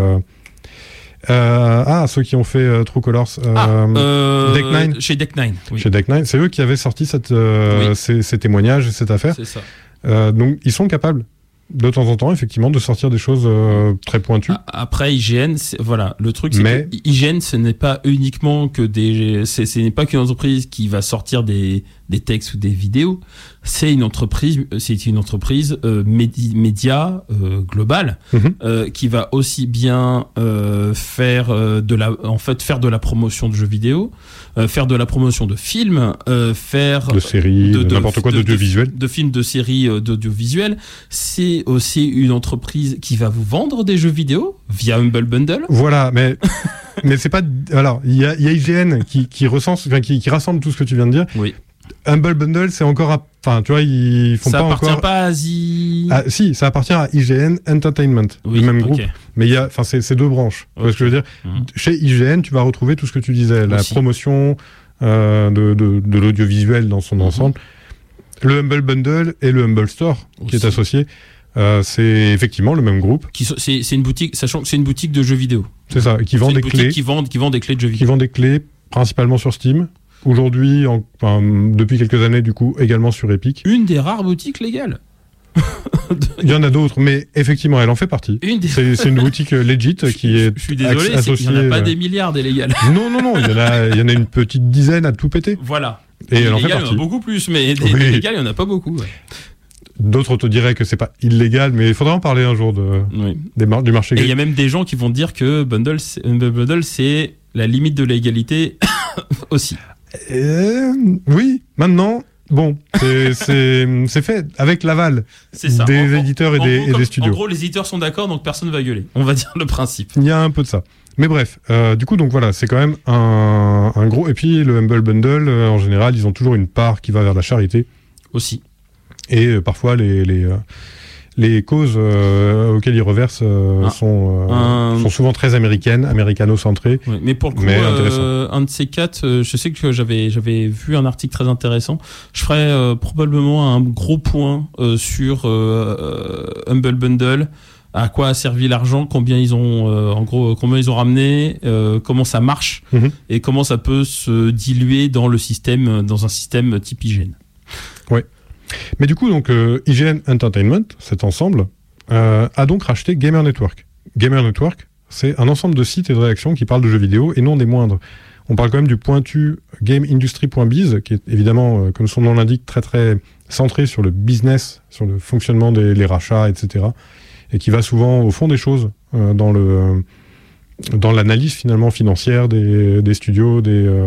ceux qui ont fait True Colors. Deck9. Chez Deck9. Oui. Chez Deck9. C'est eux qui avaient sorti ces témoignages et cette affaire. C'est ça. Donc, ils sont capables, de temps en temps, effectivement, de sortir des choses très pointues. Après, IGN, voilà, le truc, c'est que IGN, ce n'est pas uniquement que ce n'est pas qu'une entreprise qui va sortir des des textes ou des vidéos. C'est une entreprise média globale qui va aussi bien faire de la promotion de jeux vidéo, faire de la promotion de films, faire de séries, de n'importe quoi d'audiovisuel, de films, de séries, d'audiovisuel. C'est aussi une entreprise qui va vous vendre des jeux vidéo via Humble Bundle. Voilà, mais c'est pas. Alors, il y a IGN qui recense, qui rassemble tout ce que tu viens de dire. Oui. Humble Bundle, c'est encore, enfin, tu vois, ils font pas encore. Ça appartient pas à si, ça appartient à IGN Entertainment, le même groupe. Mais il y a, enfin, c'est deux branches. Tu vois ce que je veux dire. Chez IGN, tu vas retrouver tout ce que tu disais, la promotion de l'audiovisuel dans son ensemble, le Humble Bundle et le Humble Store qui est associé. C'est effectivement le même groupe. C'est une boutique, sachant que c'est une boutique de jeux vidéo. C'est ça, qui vend des clés. Qui vend des clés de jeux vidéo. Qui vend des clés principalement sur Steam. Aujourd'hui, depuis quelques années, du coup, également sur Epic. Une des rares boutiques légales. Il y en a d'autres, mais effectivement, elle en fait partie. C'est une boutique legit qui est. Je suis désolé, associée. Il n'y en a pas des milliards des légales. Non, il y en a une petite dizaine à tout péter. Voilà. Et elle en fait partie. Il y en a beaucoup plus, mais des légales, il n'y en a pas beaucoup. Ouais. D'autres te diraient que c'est pas illégal, mais il faudra en parler un jour du marché. Et il y a même des gens qui vont dire que Bundle, c'est la limite de l'égalité aussi. Oui, maintenant, bon, c'est fait avec l'aval des éditeurs et des studios. En gros, les éditeurs sont d'accord, donc personne va gueuler. On va dire le principe. Il y a un peu de ça. Mais bref, du coup, donc voilà, c'est quand même un gros. Et puis le Humble Bundle, en général, ils ont toujours une part qui va vers la charité. Aussi. Et parfois, les causes auxquelles ils reversent sont souvent très américano-centrées. Oui, mais pour le coup, un de ces quatre, je sais que j'avais vu un article très intéressant. Je ferais probablement un gros point sur Humble Bundle, à quoi a servi l'argent, combien ils ont combien ils ont ramené, comment ça marche et comment ça peut se diluer dans un système type IGN. Ouais. Mais du coup, donc, IGN Entertainment, cet ensemble, a donc racheté Gamer Network. Gamer Network, c'est un ensemble de sites et de rédactions qui parlent de jeux vidéo, et non des moindres. On parle quand même du pointu GameIndustry.biz, qui est évidemment, comme son nom l'indique, très très centré sur le business, sur le fonctionnement des rachats, etc. Et qui va souvent au fond des choses, dans l'analyse finalement financière des studios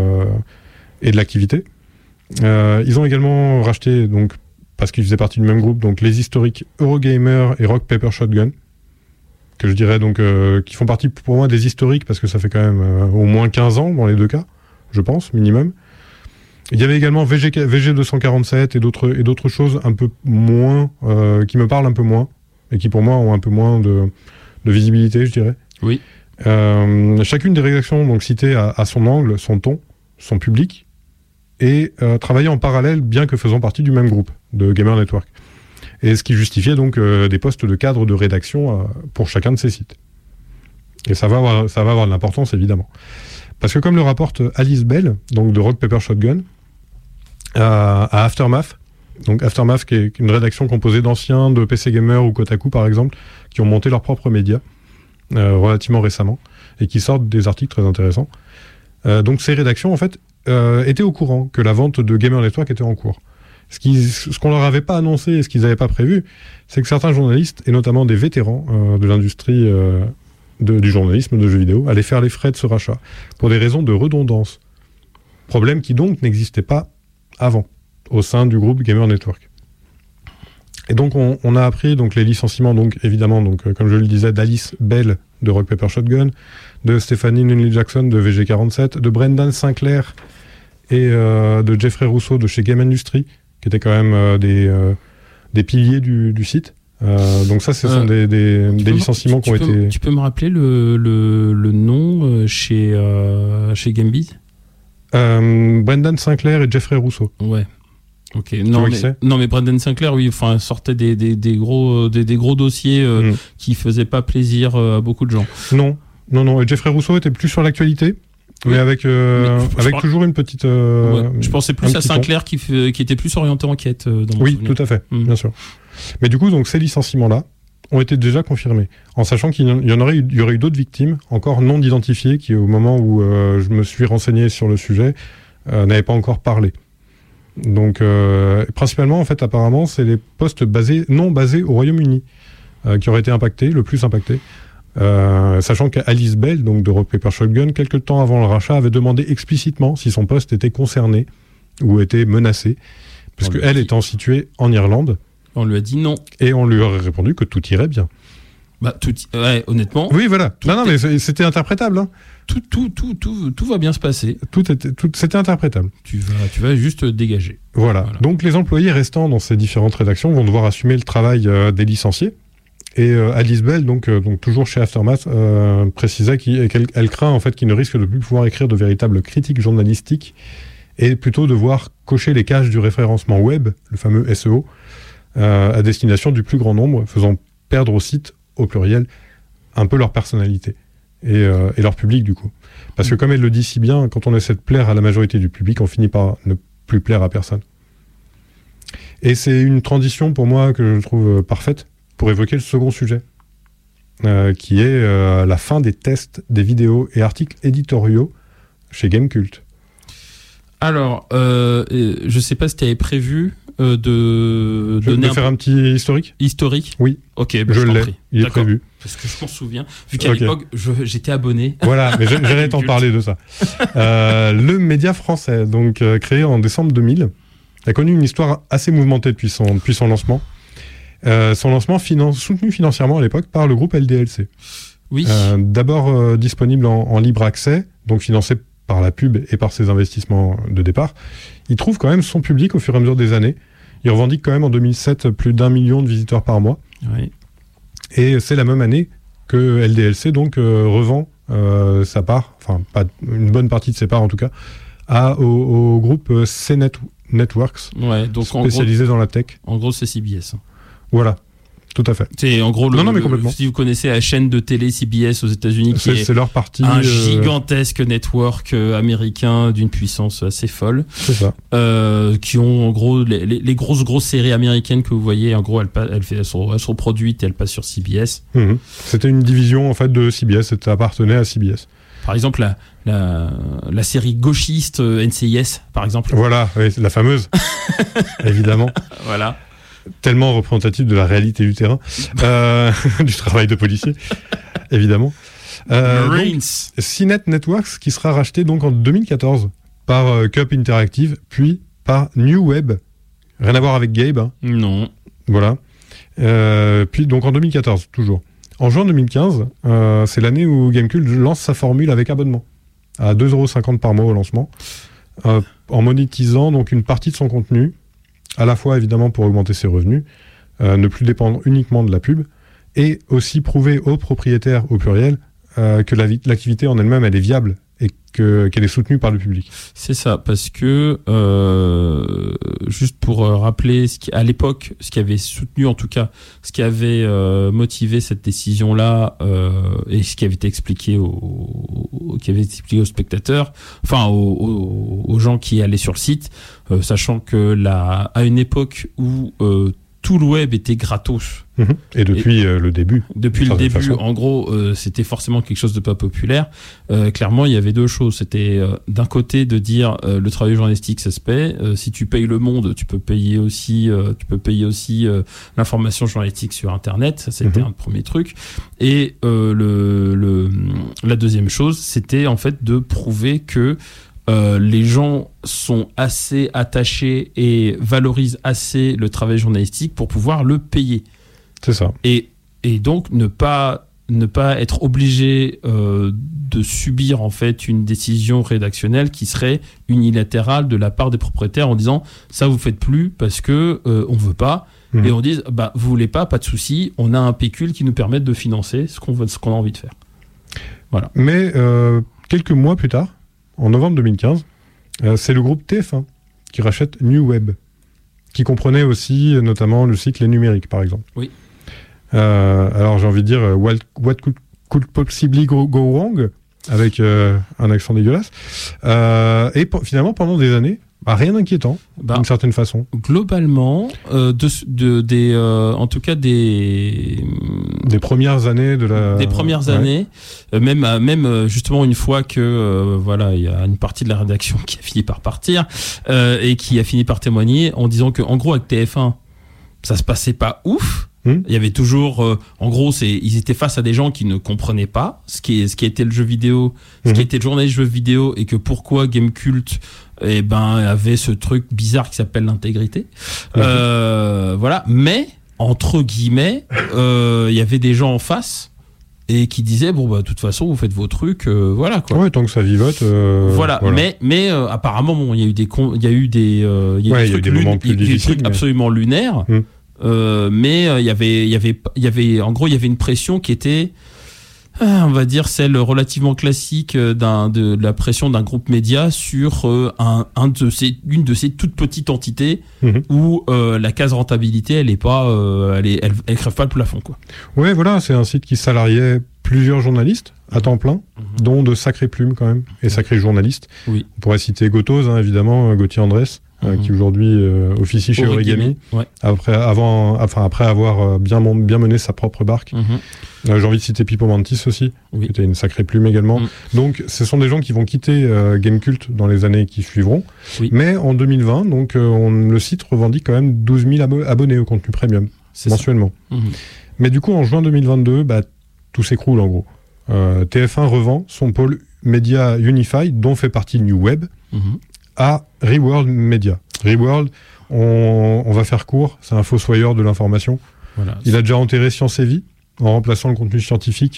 et de l'activité. Ils ont également racheté, donc, parce qu'ils faisaient partie du même groupe, donc les historiques Eurogamer et Rock Paper Shotgun, que je dirais donc qui font partie pour moi des historiques parce que ça fait quand même au moins 15 ans dans les deux cas, je pense, minimum. Il y avait également VG247 et d'autres choses un peu moins, qui me parlent un peu moins, et qui pour moi ont un peu moins de visibilité, je dirais. Oui. Chacune des rédactions donc citées a son angle, son ton, son public, et travailler en parallèle, bien que faisant partie du même groupe de Gamer Network. Et ce qui justifiait donc des postes de cadre de rédaction pour chacun de ces sites. Et ça va avoir de l'importance, évidemment. Parce que comme le rapporte Alice Bell, donc de Rock Paper Shotgun, à Aftermath, donc Aftermath qui est une rédaction composée d'anciens de PC Gamer ou Kotaku par exemple, qui ont monté leur propre média relativement récemment, et qui sortent des articles très intéressants. Donc ces rédactions, en fait, étaient au courant que la vente de Gamer Network était en cours. Ce qu'on leur avait pas annoncé et ce qu'ils n'avaient pas prévu, c'est que certains journalistes, et notamment des vétérans de l'industrie du journalisme de jeux vidéo, allaient faire les frais de ce rachat, pour des raisons de redondance. Problème qui donc n'existait pas avant, au sein du groupe Gamer Network. Et donc on a appris donc, les licenciements, donc, évidemment, donc, comme je le disais, d'Alice Bell de Rock Paper Shotgun, de Stephanie Nunley-Jackson de VG47, de Brendan Sinclair et de Jeffrey Rousseau de chez Game Industry, qui étaient quand même des piliers du site. Donc ça, ce sont des licenciements qui ont été... Tu peux me rappeler le nom chez GameBeat? Brendan Sinclair et Jeffrey Rousseau. Ouais. Ok. Non, mais Brendan Sinclair, oui, enfin, sortait des gros dossiers qui faisaient pas plaisir à beaucoup de gens. Non. Et Jeffrey Rousseau était plus sur l'actualité, mais avec toujours une petite. Je pensais plus à Sinclair qui était plus orienté enquête. Dans mon souvenir. Tout à fait, bien sûr. Mais du coup, donc ces licenciements-là ont été déjà confirmés, en sachant qu'il y aurait eu d'autres victimes encore non identifiées qui, au moment où je me suis renseigné sur le sujet, n'avaient pas encore parlé. Donc, principalement, en fait, apparemment, c'est les postes non basés au Royaume-Uni qui auraient été le plus impactés. Sachant qu'Alice Bell, donc de Rock Paper Shotgun, quelques temps avant le rachat, avait demandé explicitement si son poste était concerné ou était menacé, puisque elle étant située en Irlande. On lui a dit non. Et on lui aurait répondu que tout irait bien. Bah, ouais, honnêtement. Oui, voilà. Non, mais c'était interprétable. Hein. Tout va bien se passer. C'était interprétable. Tu vas juste dégager. Voilà. Donc les employés restant dans ces différentes rédactions vont devoir assumer le travail des licenciés. Et Alice Bell, donc toujours chez Aftermath, précisait qu'elle craint en fait qu'il ne risque de plus pouvoir écrire de véritables critiques journalistiques et plutôt devoir cocher les cases du référencement web, le fameux SEO, à destination du plus grand nombre, faisant perdre au site, au pluriel, un peu leur personnalité et leur public du coup. Parce que comme elle le dit si bien, quand on essaie de plaire à la majorité du public, on finit par ne plus plaire à personne. Et c'est une transition pour moi que je trouve parfaite pour évoquer le second sujet, qui est la fin des tests des vidéos et articles éditoriaux chez Gamecult. Alors, je sais pas si tu avais prévu de faire un petit historique. Historique. Oui. Ok, je l'ai. Il est prévu. Parce que je m'en souviens. Vu qu'à l'époque, j'étais abonné. Voilà, mais j'allais t'en parler de ça. Le média français, donc créé en décembre 2000, a connu une histoire assez mouvementée depuis son lancement. Son lancement soutenu financièrement à l'époque par le groupe LDLC. Oui. D'abord disponible en libre accès, donc financé par la pub et par ses investissements de départ, il trouve quand même son public au fur et à mesure des années. Il revendique quand même en 2007 plus d'1 million de visiteurs par mois. Oui. Et c'est la même année que LDLC donc revend sa part, enfin pas une bonne partie de ses parts en tout cas, au groupe C-Networks, donc spécialisé dans la tech. En gros, c'est CBS. Voilà. Tout à fait. C'est en gros mais complètement. Si vous connaissez la chaîne de télé CBS aux États-Unis, c'est leur partie, un gigantesque network américain d'une puissance assez folle. C'est ça. Qui ont en gros les grosses séries américaines que vous voyez. En gros, elles sont produites et elles passent sur CBS. Mmh. C'était une division en fait de CBS. Ça appartenait à CBS. Par exemple, la série gauchiste NCIS, par exemple. Voilà, oui, la fameuse. Évidemment. Voilà. Tellement représentatif de la réalité du terrain, du travail de policier, évidemment. Marines. CNET Networks, qui sera racheté donc en 2014 par Cup Interactive, puis par New Web. Rien à voir avec Gabe. Hein. Non. Voilà. Puis donc en 2014, toujours. En juin 2015, c'est l'année où Gamecult lance sa formule avec abonnement, à 2,50€ par mois au lancement, en monétisant donc une partie de son contenu, à la fois évidemment pour augmenter ses revenus, ne plus dépendre uniquement de la pub, et aussi prouver aux propriétaires, au pluriel, que l'activité en elle-même, elle est viable et qu'elle est soutenue par le public. C'est ça, parce que, juste pour rappeler, à l'époque, ce qui avait soutenu, en tout cas, ce qui avait motivé cette décision-là, et ce qui avait été expliqué aux spectateurs, enfin aux gens qui allaient sur le site, sachant que à une époque où tout le web était gratos. Et depuis le début. Depuis le début, en gros, c'était forcément quelque chose de pas populaire. Clairement, il y avait deux choses. C'était d'un côté de dire le travail journalistique, ça se paie. Si tu payes Le Monde, tu peux payer aussi l'information journalistique sur Internet. Ça, c'était un premier truc. Et la deuxième chose, c'était en fait de prouver que les gens sont assez attachés et valorisent assez le travail journalistique pour pouvoir le payer. C'est ça. Et donc ne pas être obligé de subir en fait une décision rédactionnelle qui serait unilatérale de la part des propriétaires en disant ça vous faites plus parce que on veut pas. Et on dit vous voulez pas de souci, on a un pécule qui nous permet de financer ce qu'on a envie de faire. Voilà. Mais quelques mois plus tard, en novembre 2015, c'est le groupe TF1 qui rachète New Web, qui comprenait aussi notamment le site Les Numériques, par exemple. Oui. Alors j'ai envie de dire what could possibly go wrong, avec un accent dégueulasse. Et finalement, pendant des années, rien d'inquiétant, d'une certaine façon. Globalement, en tout cas des Des premières années de la. Des premières années, même justement une fois que voilà, il y a une partie de la rédaction qui a fini par partir et qui a fini par témoigner en disant que en gros avec TF1, ça se passait pas ouf. Il y avait toujours, en gros, ils étaient face à des gens qui ne comprenaient pas ce qui était le jeu vidéo, ce qui était le journaliste jeu vidéo, et que pourquoi Gamecult, avait ce truc bizarre qui s'appelle l'intégrité. Voilà, mais entre guillemets, il y avait des gens en face et qui disaient bon bah de toute façon vous faites vos trucs, voilà quoi. Ouais, tant que ça vivote. Voilà. Mais apparemment bon, il y a eu des trucs absolument lunaires. Mais il y avait en gros il y avait une pression qui était on va dire celle relativement classique de la pression d'un groupe média sur une de ces toutes petites entités où la case rentabilité elle crève pas le plafond quoi. Ouais, voilà, c'est un site qui salariait plusieurs journalistes à temps plein, dont de sacrées plumes quand même et sacrés journalistes. Oui. On pourrait citer Gotoz évidemment, Gauthier Andrés. Qui aujourd'hui officie chez Origami, après avoir bien mené sa propre barque. J'ai envie de citer Pipo Mantis aussi, qui était une sacrée plume également. Donc ce sont des gens qui vont quitter Gamecult dans les années qui suivront. Mais en 2020, donc, le site revendique quand même 12 000 abonnés au contenu premium, mensuellement. Mais du coup, en juin 2022, tout s'écroule en gros. TF1 revend son pôle Média Unify, dont fait partie New Web, à Reworld Media. Reworld, on va faire court, c'est un fossoyeur de l'information. Voilà, il a déjà enterré Science et Vie en remplaçant le contenu scientifique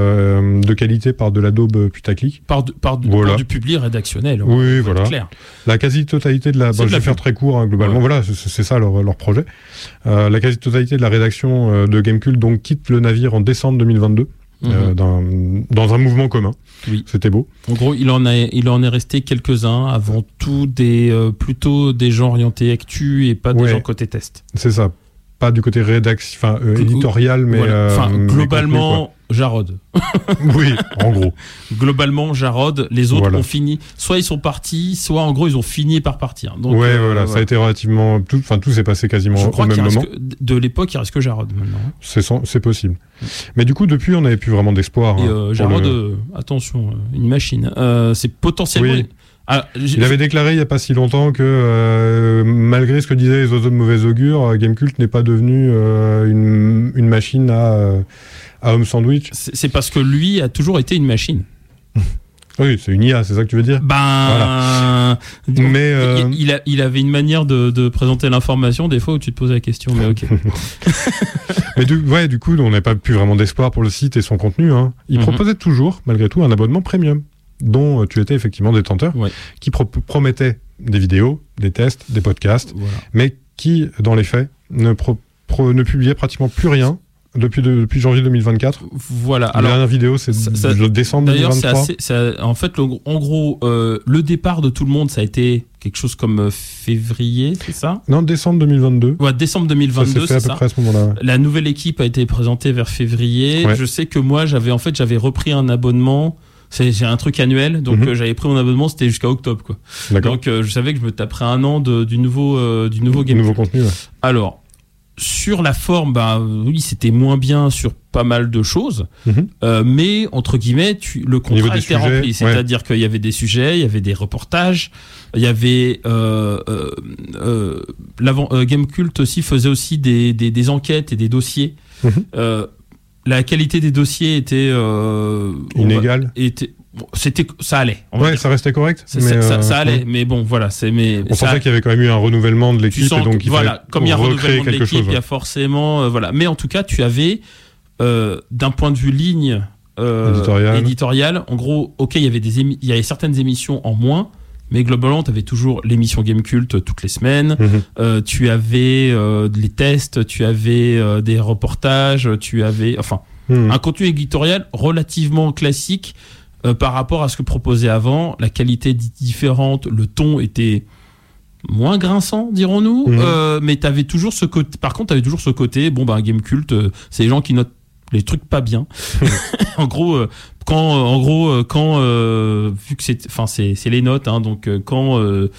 de qualité par de l'adobe putaclic. Par du public rédactionnel. Oui, voilà. Clair. La quasi-totalité de la... je vais faire très court, globalement. Ouais. Voilà, c'est ça leur projet. La quasi-totalité de la rédaction de Gamecult donc quitte le navire en décembre 2022. Dans un mouvement commun. Oui. C'était beau. En gros, il en est resté quelques-uns, avant tout plutôt des gens orientés actu et pas des gens côté test. C'est ça. Pas du côté éditorial, mais... Voilà. Globalement, Jarod. Oui, en gros. Globalement, Jarod, les autres ont fini. Soit ils sont partis, soit en gros, ils ont fini par partir. Donc, ça a été relativement... Tout s'est passé quasiment au même moment. De l'époque, il reste que Jarod maintenant. C'est possible. Mais du coup, depuis, on n'avait plus vraiment d'espoir. Et Jarod, attention, une machine. C'est potentiellement... Oui. Il avait déclaré il n'y a pas si longtemps que malgré ce que disaient les oiseaux de mauvais augure, Gamecult n'est pas devenu une machine à home sandwich. C'est parce que lui a toujours été une machine. Oui, c'est une IA, c'est ça que tu veux dire ? Voilà. Mais il avait une manière de présenter l'information des fois où tu te posais la question, mais ok. Mais du coup, on n'a pas plus vraiment d'espoir pour le site et son contenu. Il proposait toujours, malgré tout, un abonnement premium, dont tu étais effectivement détenteur, qui promettait des vidéos, des tests, des podcasts, mais qui, dans les faits, ne publiait pratiquement plus rien depuis janvier 2024. Voilà. La dernière vidéo, c'est décembre 2023. En fait, en gros, le départ de tout le monde, ça a été quelque chose comme février, c'est ça ? Non, décembre 2022. Ouais, décembre 2022, c'est ça. À peu près à ce moment-là. La nouvelle équipe a été présentée vers février. Ouais. Je sais que moi, j'avais repris un abonnement. J'ai un truc annuel, donc j'avais pris mon abonnement, c'était jusqu'à octobre, quoi. D'accord. Donc je savais que je me taperais un an du nouveau game. Nouveau contenu. Ouais. Alors, sur la forme, oui, c'était moins bien sur pas mal de choses, mais entre guillemets, le contrat était rempli, c'est-à-dire qu'il y avait des sujets, il y avait des reportages, il y avait Gamecult aussi faisait aussi des enquêtes et des dossiers. La qualité des dossiers était inégale. Ça allait. Ça restait correct. Ça allait, mais bon, voilà. On sentait qu'il y avait quand même eu un renouvellement de l'équipe, et donc il fallait comme il y a un recréer renouvellement de quelque l'équipe, chose. il y a forcément, voilà. Mais en tout cas, tu avais d'un point de vue ligne éditoriale, en gros, ok, il y avait certaines émissions en moins. Mais globalement, tu avais toujours l'émission Gamecult toutes les semaines. Tu avais les tests, tu avais des reportages, tu avais un contenu éditorial relativement classique par rapport à ce que proposait avant. La qualité était différente, le ton était moins grinçant, dirons-nous. Mais tu avais toujours ce côté. Par contre, tu avais toujours ce côté. Gamecult, c'est les gens qui notent les trucs pas bien. En gros, vu que c'est les notes, donc quand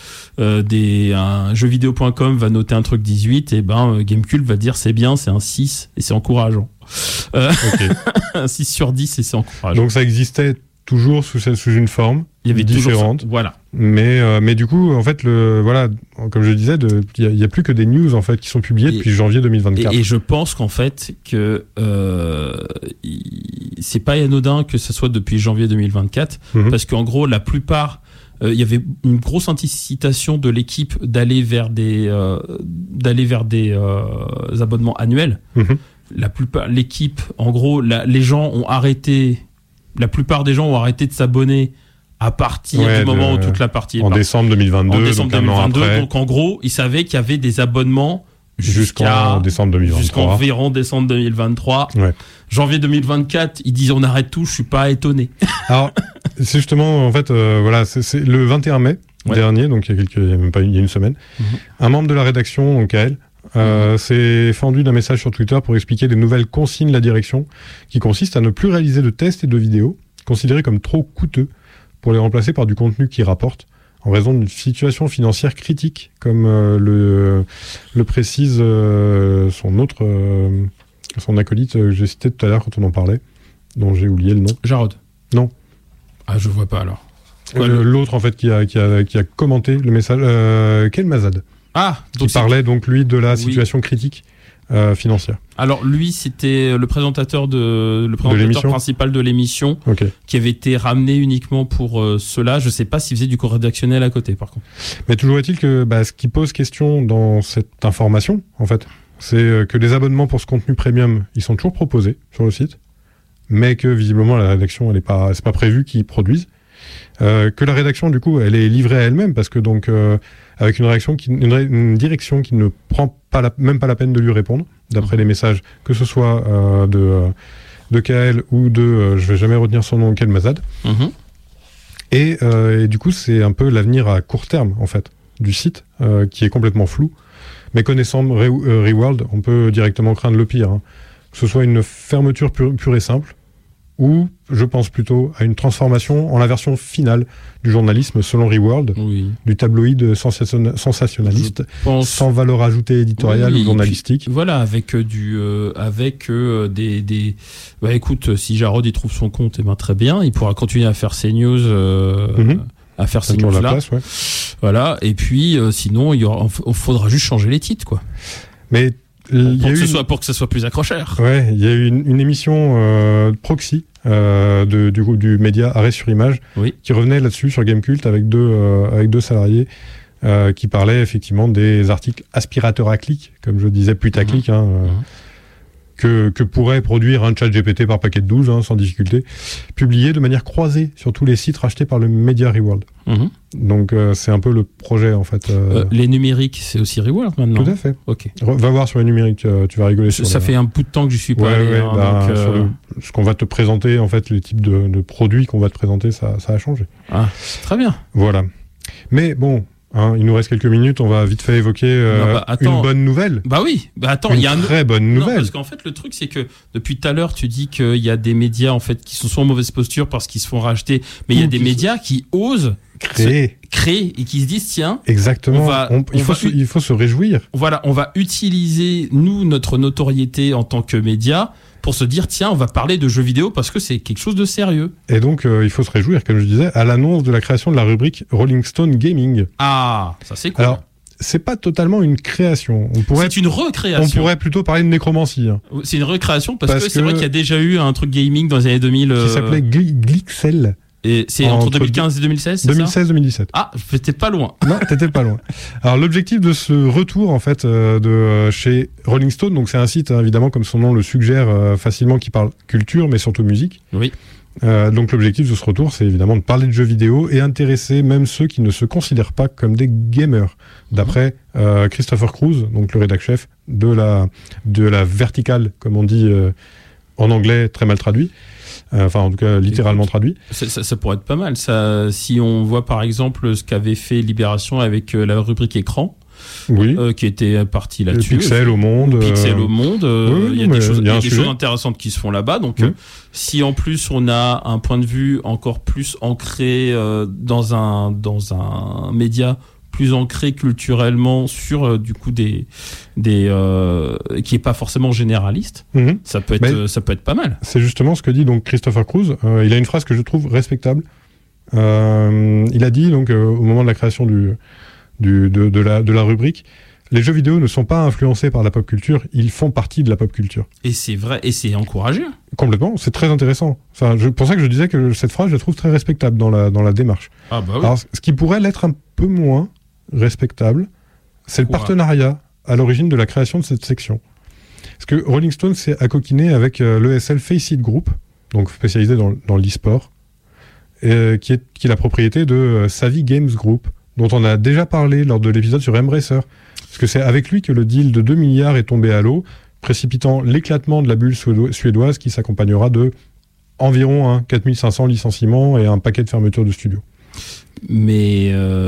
un jeuxvideo.com va noter un truc 18, Gamecult va dire c'est bien, c'est un 6 et c'est encourageant. Ok. 6 sur 10 et c'est encourageant. Donc ça existait toujours sous une forme Il y avait différente. toujours ça. Voilà. Mais du coup, en fait, voilà, comme je disais, il y a plus que des news en fait qui sont publiées depuis janvier 2024. Et je pense qu'en fait que c'est pas anodin que ce soit depuis janvier 2024, parce qu'en gros, la plupart il y avait une grosse incitation de l'équipe d'aller vers des abonnements annuels. La plupart, l'équipe, en gros, les gens ont arrêté. La plupart des gens ont arrêté de s'abonner à partir du moment où toute la partie est en décembre 2022. En décembre donc 2022. Un an après. Donc en gros, ils savaient qu'il y avait des abonnements jusqu'en décembre 2023. Jusqu'environ décembre 2023. Ouais. Janvier 2024, ils disent on arrête tout. Je suis pas étonné. Alors, c'est justement, en fait, voilà, c'est le 21 mai dernier, donc il y a une semaine, un membre de la rédaction, donc Kael, s'est fendu d'un message sur Twitter pour expliquer les nouvelles consignes de la direction qui consistent à ne plus réaliser de tests et de vidéos considérés comme trop coûteux pour les remplacer par du contenu qui rapporte en raison d'une situation financière critique, comme le précise son acolyte que j'ai cité tout à l'heure quand on en parlait, dont j'ai oublié le nom. Jarod. Non. Ah, je vois pas alors. L'autre en fait qui a commenté le message, Ken Mazad. Ah, donc qui parlait donc lui de la situation critique financière. Alors lui, c'était le présentateur principal de l'émission, qui avait été ramené uniquement pour cela. Je sais pas s'il faisait du co-rédactionnel à côté, par contre. Mais toujours est-il que ce qui pose question dans cette information, en fait, c'est que les abonnements pour ce contenu premium, ils sont toujours proposés sur le site, mais que visiblement la rédaction, c'est pas prévu qu'ils produisent. Que la rédaction, du coup, elle est livrée à elle-même, parce que donc avec une direction qui ne prend même pas la peine de lui répondre, d'après les messages, que ce soit de Kael ou de, je vais jamais retenir son nom, Ken Mazad. Et du coup, c'est un peu l'avenir à court terme, en fait, du site, qui est complètement flou. Mais connaissant Reworld, on peut directement craindre le pire. Que ce soit une fermeture pure et simple, ou je pense plutôt à une transformation en la version finale du journalisme selon Reworld, du tabloïd sensationnaliste, sans valeur ajoutée éditoriale ou journalistique. Voilà, avec des. Bah écoute, si Jarod il trouve son compte, très bien, il pourra continuer à faire ses news. À faire ces news là. Voilà, et puis sinon il faudra juste changer les titres, quoi. Mais pour que ce soit plus accrocheur. Ouais, il y a eu une émission proxy du média Arrêt sur Image qui revenait là-dessus sur Gamecult avec deux salariés qui parlaient effectivement des articles aspirateurs à clics, comme je disais putaclic, que pourrait produire un chat GPT par paquet de 12 sans difficulté, publié de manière croisée sur tous les sites rachetés par le média Reworld. Donc c'est un peu le projet en fait. Les numériques, c'est aussi Reworld maintenant. Tout à fait. Ok. Va voir sur les numériques, tu vas rigoler. Ça fait un bout de temps que je suis pas allé. Sur ce qu'on va te présenter, en fait, les types de produits qu'on va te présenter, ça a changé. Ah, très bien. Voilà. Mais bon. Il nous reste quelques minutes, on va vite fait évoquer une bonne nouvelle. Bah oui, il y a une très bonne nouvelle. Non, parce qu'en fait le truc c'est que depuis tout à l'heure tu dis qu'il y a des médias en fait qui sont soit en mauvaise posture parce qu'ils se font racheter, mais il y a des médias qui osent créer et qui se disent tiens. Exactement. Il faut se réjouir. Voilà, on va utiliser notre notoriété en tant que média pour se dire tiens on va parler de jeux vidéo parce que c'est quelque chose de sérieux. Et donc il faut se réjouir, comme je disais, à l'annonce de la création de la rubrique Rolling Stone Gaming. Ah, ça c'est cool. Alors c'est pas totalement une création. C'est une recréation. On pourrait plutôt parler de nécromancie. C'est une recréation parce que c'est vrai qu'il y a déjà eu un truc gaming dans les années 2000 qui s'appelait Glixel. Et c'est entre 2015 et 2016, c'est 2016-2017. Ah, j'étais pas loin. Non, t'étais pas loin. Alors l'objectif de ce retour en fait chez Rolling Stone, donc c'est un site évidemment comme son nom le suggère facilement qui parle culture mais surtout musique. Oui. Donc l'objectif de ce retour, c'est évidemment de parler de jeux vidéo et intéresser même ceux qui ne se considèrent pas comme des gamers. D'après Christopher Cruz, donc le rédac-chef de la verticale, comme on dit en anglais, très mal traduit. Enfin, en tout cas, littéralement traduit. Ça pourrait être pas mal. Ça, si on voit par exemple ce qu'avait fait Libération avec la rubrique écran, qui était parti là-dessus. Pixel au monde. Il y a des choses intéressantes qui se font là-bas. Donc, si en plus on a un point de vue encore plus ancré dans un média plus ancré culturellement sur du coup des qui est pas forcément généraliste. Ça peut être pas mal. C'est justement ce que dit donc Christopher Cruz. Il a une phrase que je trouve respectable. Il a dit donc au moment de la création de la rubrique, les jeux vidéo ne sont pas influencés par la pop culture, ils font partie de la pop culture. Et c'est vrai, et c'est encouragé. Complètement, c'est très intéressant. Enfin, pour ça que je disais que cette phrase, je la trouve très respectable dans la démarche. Ah bah oui. Alors, ce qui pourrait l'être un peu moins respectable, c'est le partenariat à l'origine de la création de cette section. Parce que Rolling Stone s'est accoquiné avec l'ESL Faceit Group, donc spécialisé dans l'e-sport, qui est la propriété de Savvy Games Group, dont on a déjà parlé lors de l'épisode sur M-Racer. Parce que c'est avec lui que le deal de 2 milliards est tombé à l'eau, précipitant l'éclatement de la bulle suédoise qui s'accompagnera de environ 4500 licenciements et un paquet de fermetures de studios. Mais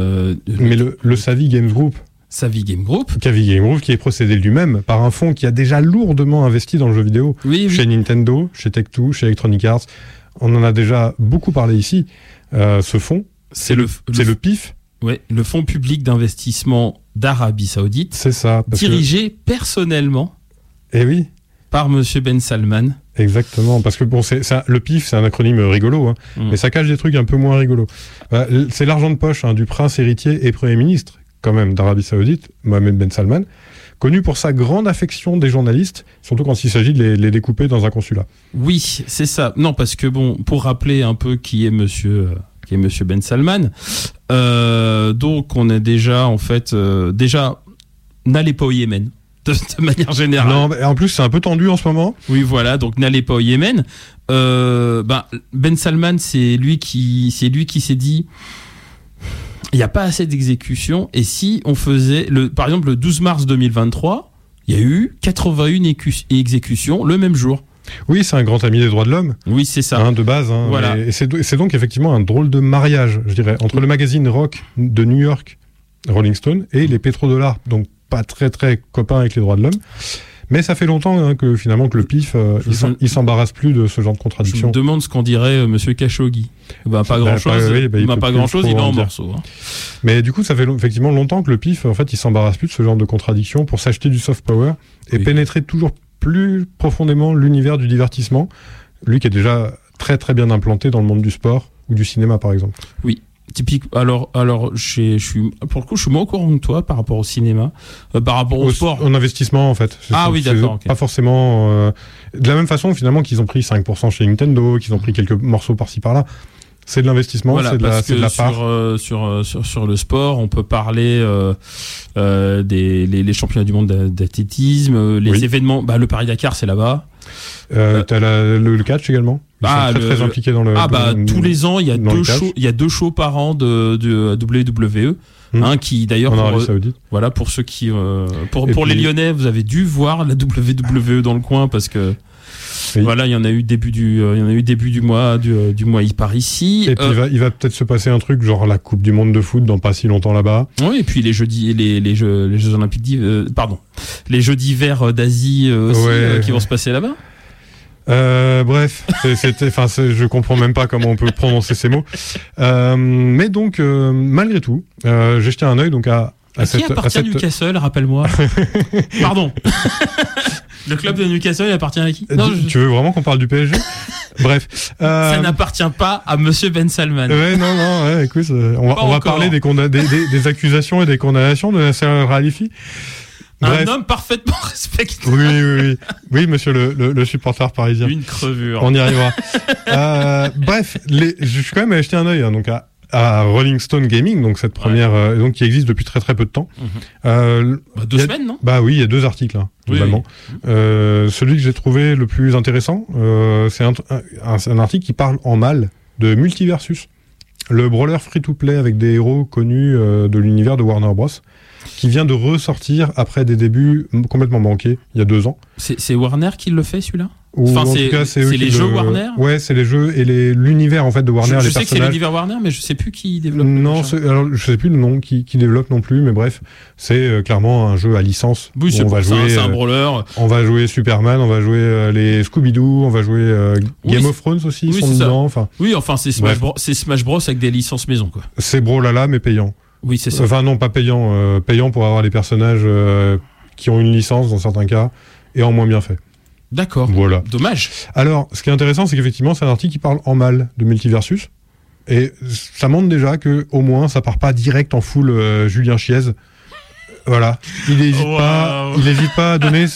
le Savvy Games Group, Savvy Game Group, qui est procédé lui-même par un fonds qui a déjà lourdement investi dans le jeu vidéo, chez Nintendo, chez Tech2, chez Electronic Arts. On en a déjà beaucoup parlé ici. Ce fonds, c'est le PIF. Ouais, le fonds public d'investissement d'Arabie Saoudite. C'est ça. Dirigé personnellement. Oui. Par Monsieur Ben Salman. Exactement, parce que le PIF, c'est un acronyme rigolo, mais ça cache des trucs un peu moins rigolos. C'est l'argent de poche du prince héritier et Premier ministre, quand même, d'Arabie Saoudite, Mohamed Ben Salman, connu pour sa grande affection des journalistes, surtout quand il s'agit de les découper dans un consulat. Oui, c'est ça. Non, parce que pour rappeler un peu qui est Monsieur Ben Salman, donc on est déjà n'allez pas au Yémen. De manière générale. Non, en plus c'est un peu tendu en ce moment. Oui, voilà, donc n'allez pas au Yémen. Ben Salman, c'est lui qui s'est dit, il n'y a pas assez d'exécutions, et si on faisait, par exemple le 12 mars 2023, il y a eu 81 exécutions le même jour. Oui, c'est un grand ami des droits de l'homme. Oui, c'est ça. De base. Voilà. Et c'est donc effectivement un drôle de mariage, je dirais, entre le magazine rock de New York, Rolling Stone, et les pétrodollars, donc pas très très copains avec les droits de l'homme. Mais ça fait longtemps que finalement que le PIF, il s'embarrasse plus de ce genre de contradiction. Je me demande ce qu'en dirait Monsieur Khashoggi. Pas grand-chose. Pas grand-chose, il est en morceaux. Mais du coup, ça fait effectivement longtemps que le PIF, en fait, il s'embarrasse plus de ce genre de contradiction pour s'acheter du soft power et pénétrer toujours plus profondément l'univers du divertissement. Lui qui est déjà très très bien implanté dans le monde du sport ou du cinéma, par exemple. Oui. Typique. Alors, je suis pour le coup, je suis moins au courant que toi par rapport au cinéma, par rapport au sport. En investissement, en fait. Oui, d'accord. Okay. Pas forcément. De la même façon, finalement, qu'ils ont pris 5% chez Nintendo, qu'ils ont pris quelques morceaux par-ci par-là. C'est de l'investissement, voilà, c'est de la part. Sur le sport, on peut parler les championnats du monde d'athlétisme, les événements. Le Paris-Dakar, c'est là-bas. T'as le catch également. Ils sont très impliqués dans le. Tous les ans, il y a deux shows par an de WWE. Qui d'ailleurs pour ceux qui pour les Lyonnais, vous avez dû voir la WWE dans le coin parce que voilà, il y en a eu début du mois par ici. Et puis il va peut-être se passer un truc genre la Coupe du monde de foot dans pas si longtemps là-bas. Oui, et puis les Jeux olympiques les Jeux d'hiver d'Asie aussi qui vont se passer là-bas. Bref, je comprends même pas comment on peut prononcer ces mots. Mais donc, malgré tout, j'ai jeté un œil donc à qui appartient à Newcastle, rappelle-moi. Pardon. Le club de Newcastle, il appartient à qui? Tu veux vraiment qu'on parle du PSG? Bref. Ça n'appartient pas à Monsieur Ben Salman. Écoute, on va parler des accusations et des condamnations de Nasser Al-Khelaifi. Un homme parfaitement respecté. Oui, monsieur le supporter parisien. Une crevure. On y arrivera. Bref, je suis quand même allé jeter un œil donc à Rolling Stone Gaming, donc cette première, donc qui existe depuis très très peu de temps. 2 semaines, non? Oui, il y a 2 articles globalement. Celui que j'ai trouvé le plus intéressant, c'est un article qui parle en mal de Multiversus, le brawler free-to-play avec des héros connus de l'univers de Warner Bros. Qui vient de ressortir après des débuts complètement manqués il y a 2 ans. C'est Warner qui le fait celui-là? C'est les jeux Warner? Ouais, c'est les jeux et l'univers en fait de Warner. Je sais que c'est l'univers Warner, mais je sais plus qui développe. Non, alors je sais plus le nom qui développe non plus, mais bref, c'est clairement un jeu à licence. Oui, c'est un brawler. On va jouer Superman, on va jouer les Scooby-Doo, on va jouer Game of Thrones aussi, ils sont dedans. C'est Smash Bros avec des licences maison quoi. C'est Brawlhalla mais payant. Oui, c'est ça. Enfin non, pas payant. Payant pour avoir les personnages qui ont une licence dans certains cas et en moins bien fait. D'accord. Voilà. Dommage. Alors, ce qui est intéressant, c'est qu'effectivement, c'est un article qui parle en mal de Multiversus. Et ça montre déjà que, au moins, ça part pas direct en full Julien Chiez. Voilà. Il n'hésite pas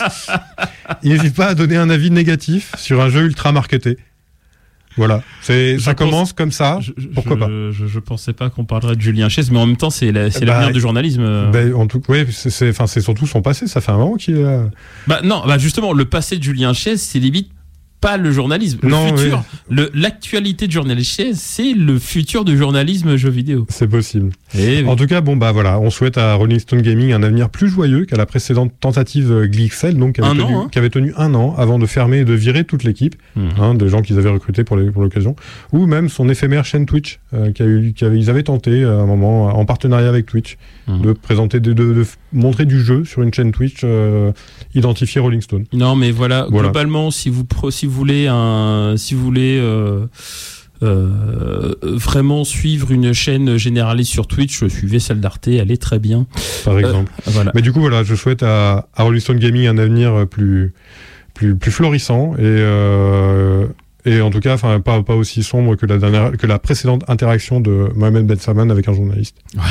à donner un avis négatif sur un jeu ultra marketé. Voilà. Ça commence comme ça. Pourquoi pas? Je pensais pas qu'on parlerait de Julien Chiez, mais en même temps, c'est l'avenir du journalisme. En tout, oui, c'est surtout son passé. Ça fait un moment qu'il est là. Non, justement, le passé de Julien Chiez, c'est limite pas le journalisme. Le futur, l'actualité de Julien Chiez, c'est le futur du journalisme jeux vidéo. C'est possible. Oui. En tout cas, voilà, on souhaite à Rolling Stone Gaming un avenir plus joyeux qu'à la précédente tentative Glixel, donc qui avait tenu 1 an avant de fermer et de virer toute l'équipe, des gens qu'ils avaient recrutés pour l'occasion, ou même son éphémère chaîne Twitch, ils avaient tenté à un moment, en partenariat avec Twitch, de présenter, de montrer du jeu sur une chaîne Twitch identifiée Rolling Stone. Non, mais voilà. Globalement, si vous voulez vraiment suivre une chaîne généraliste sur Twitch, suivez celle d'Arte, elle est très bien. Par exemple. Voilà. Mais du coup, voilà, je souhaite à Rolling Stone Gaming un avenir plus florissant et en tout cas, pas aussi sombre que la précédente interaction de Mohamed Ben Salman avec un journaliste. Ouais.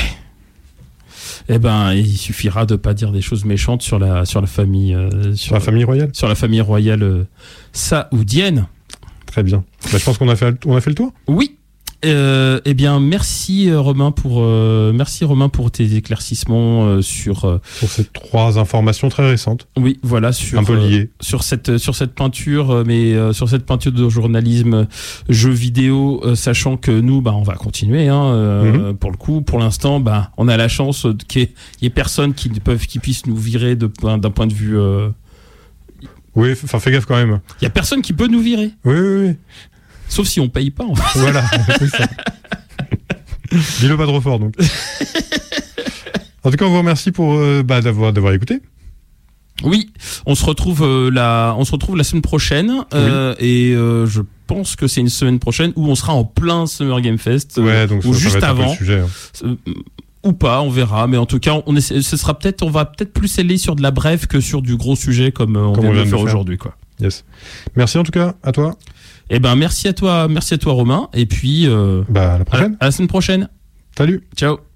Il suffira de pas dire des choses méchantes sur la famille sur la famille royale. Sur la famille royale saoudienne. Très bien. Je pense qu'on a fait le tour. Oui. Merci Romain pour tes éclaircissements sur ces 3 informations très récentes. Oui, voilà, un peu liées sur cette peinture, mais sur cette peinture de journalisme jeux vidéo, sachant que nous, on va continuer. Pour le coup, pour l'instant, on a la chance qu'il y ait personne qui puisse nous virer d'un point de vue. Oui, fais gaffe quand même. Il y a personne qui peut nous virer. Oui. Sauf si on paye pas, en fait. Voilà, c'est ça. Dis-le pas trop fort, donc. En tout cas, on vous remercie pour d'avoir écouté. Oui, on se retrouve la semaine prochaine. Et je pense que c'est une semaine prochaine où on sera en plein Summer Game Fest. Ouais, donc ou ça juste va être avant. Un peu le sujet, ou pas, on verra. Mais en tout cas, on va peut-être plus aller sur de la brève que sur du gros sujet comme on vient de le faire aujourd'hui, quoi. Yes. Merci en tout cas à toi. Merci à toi Romain. Et puis à la prochaine. À la semaine prochaine. Salut. Ciao.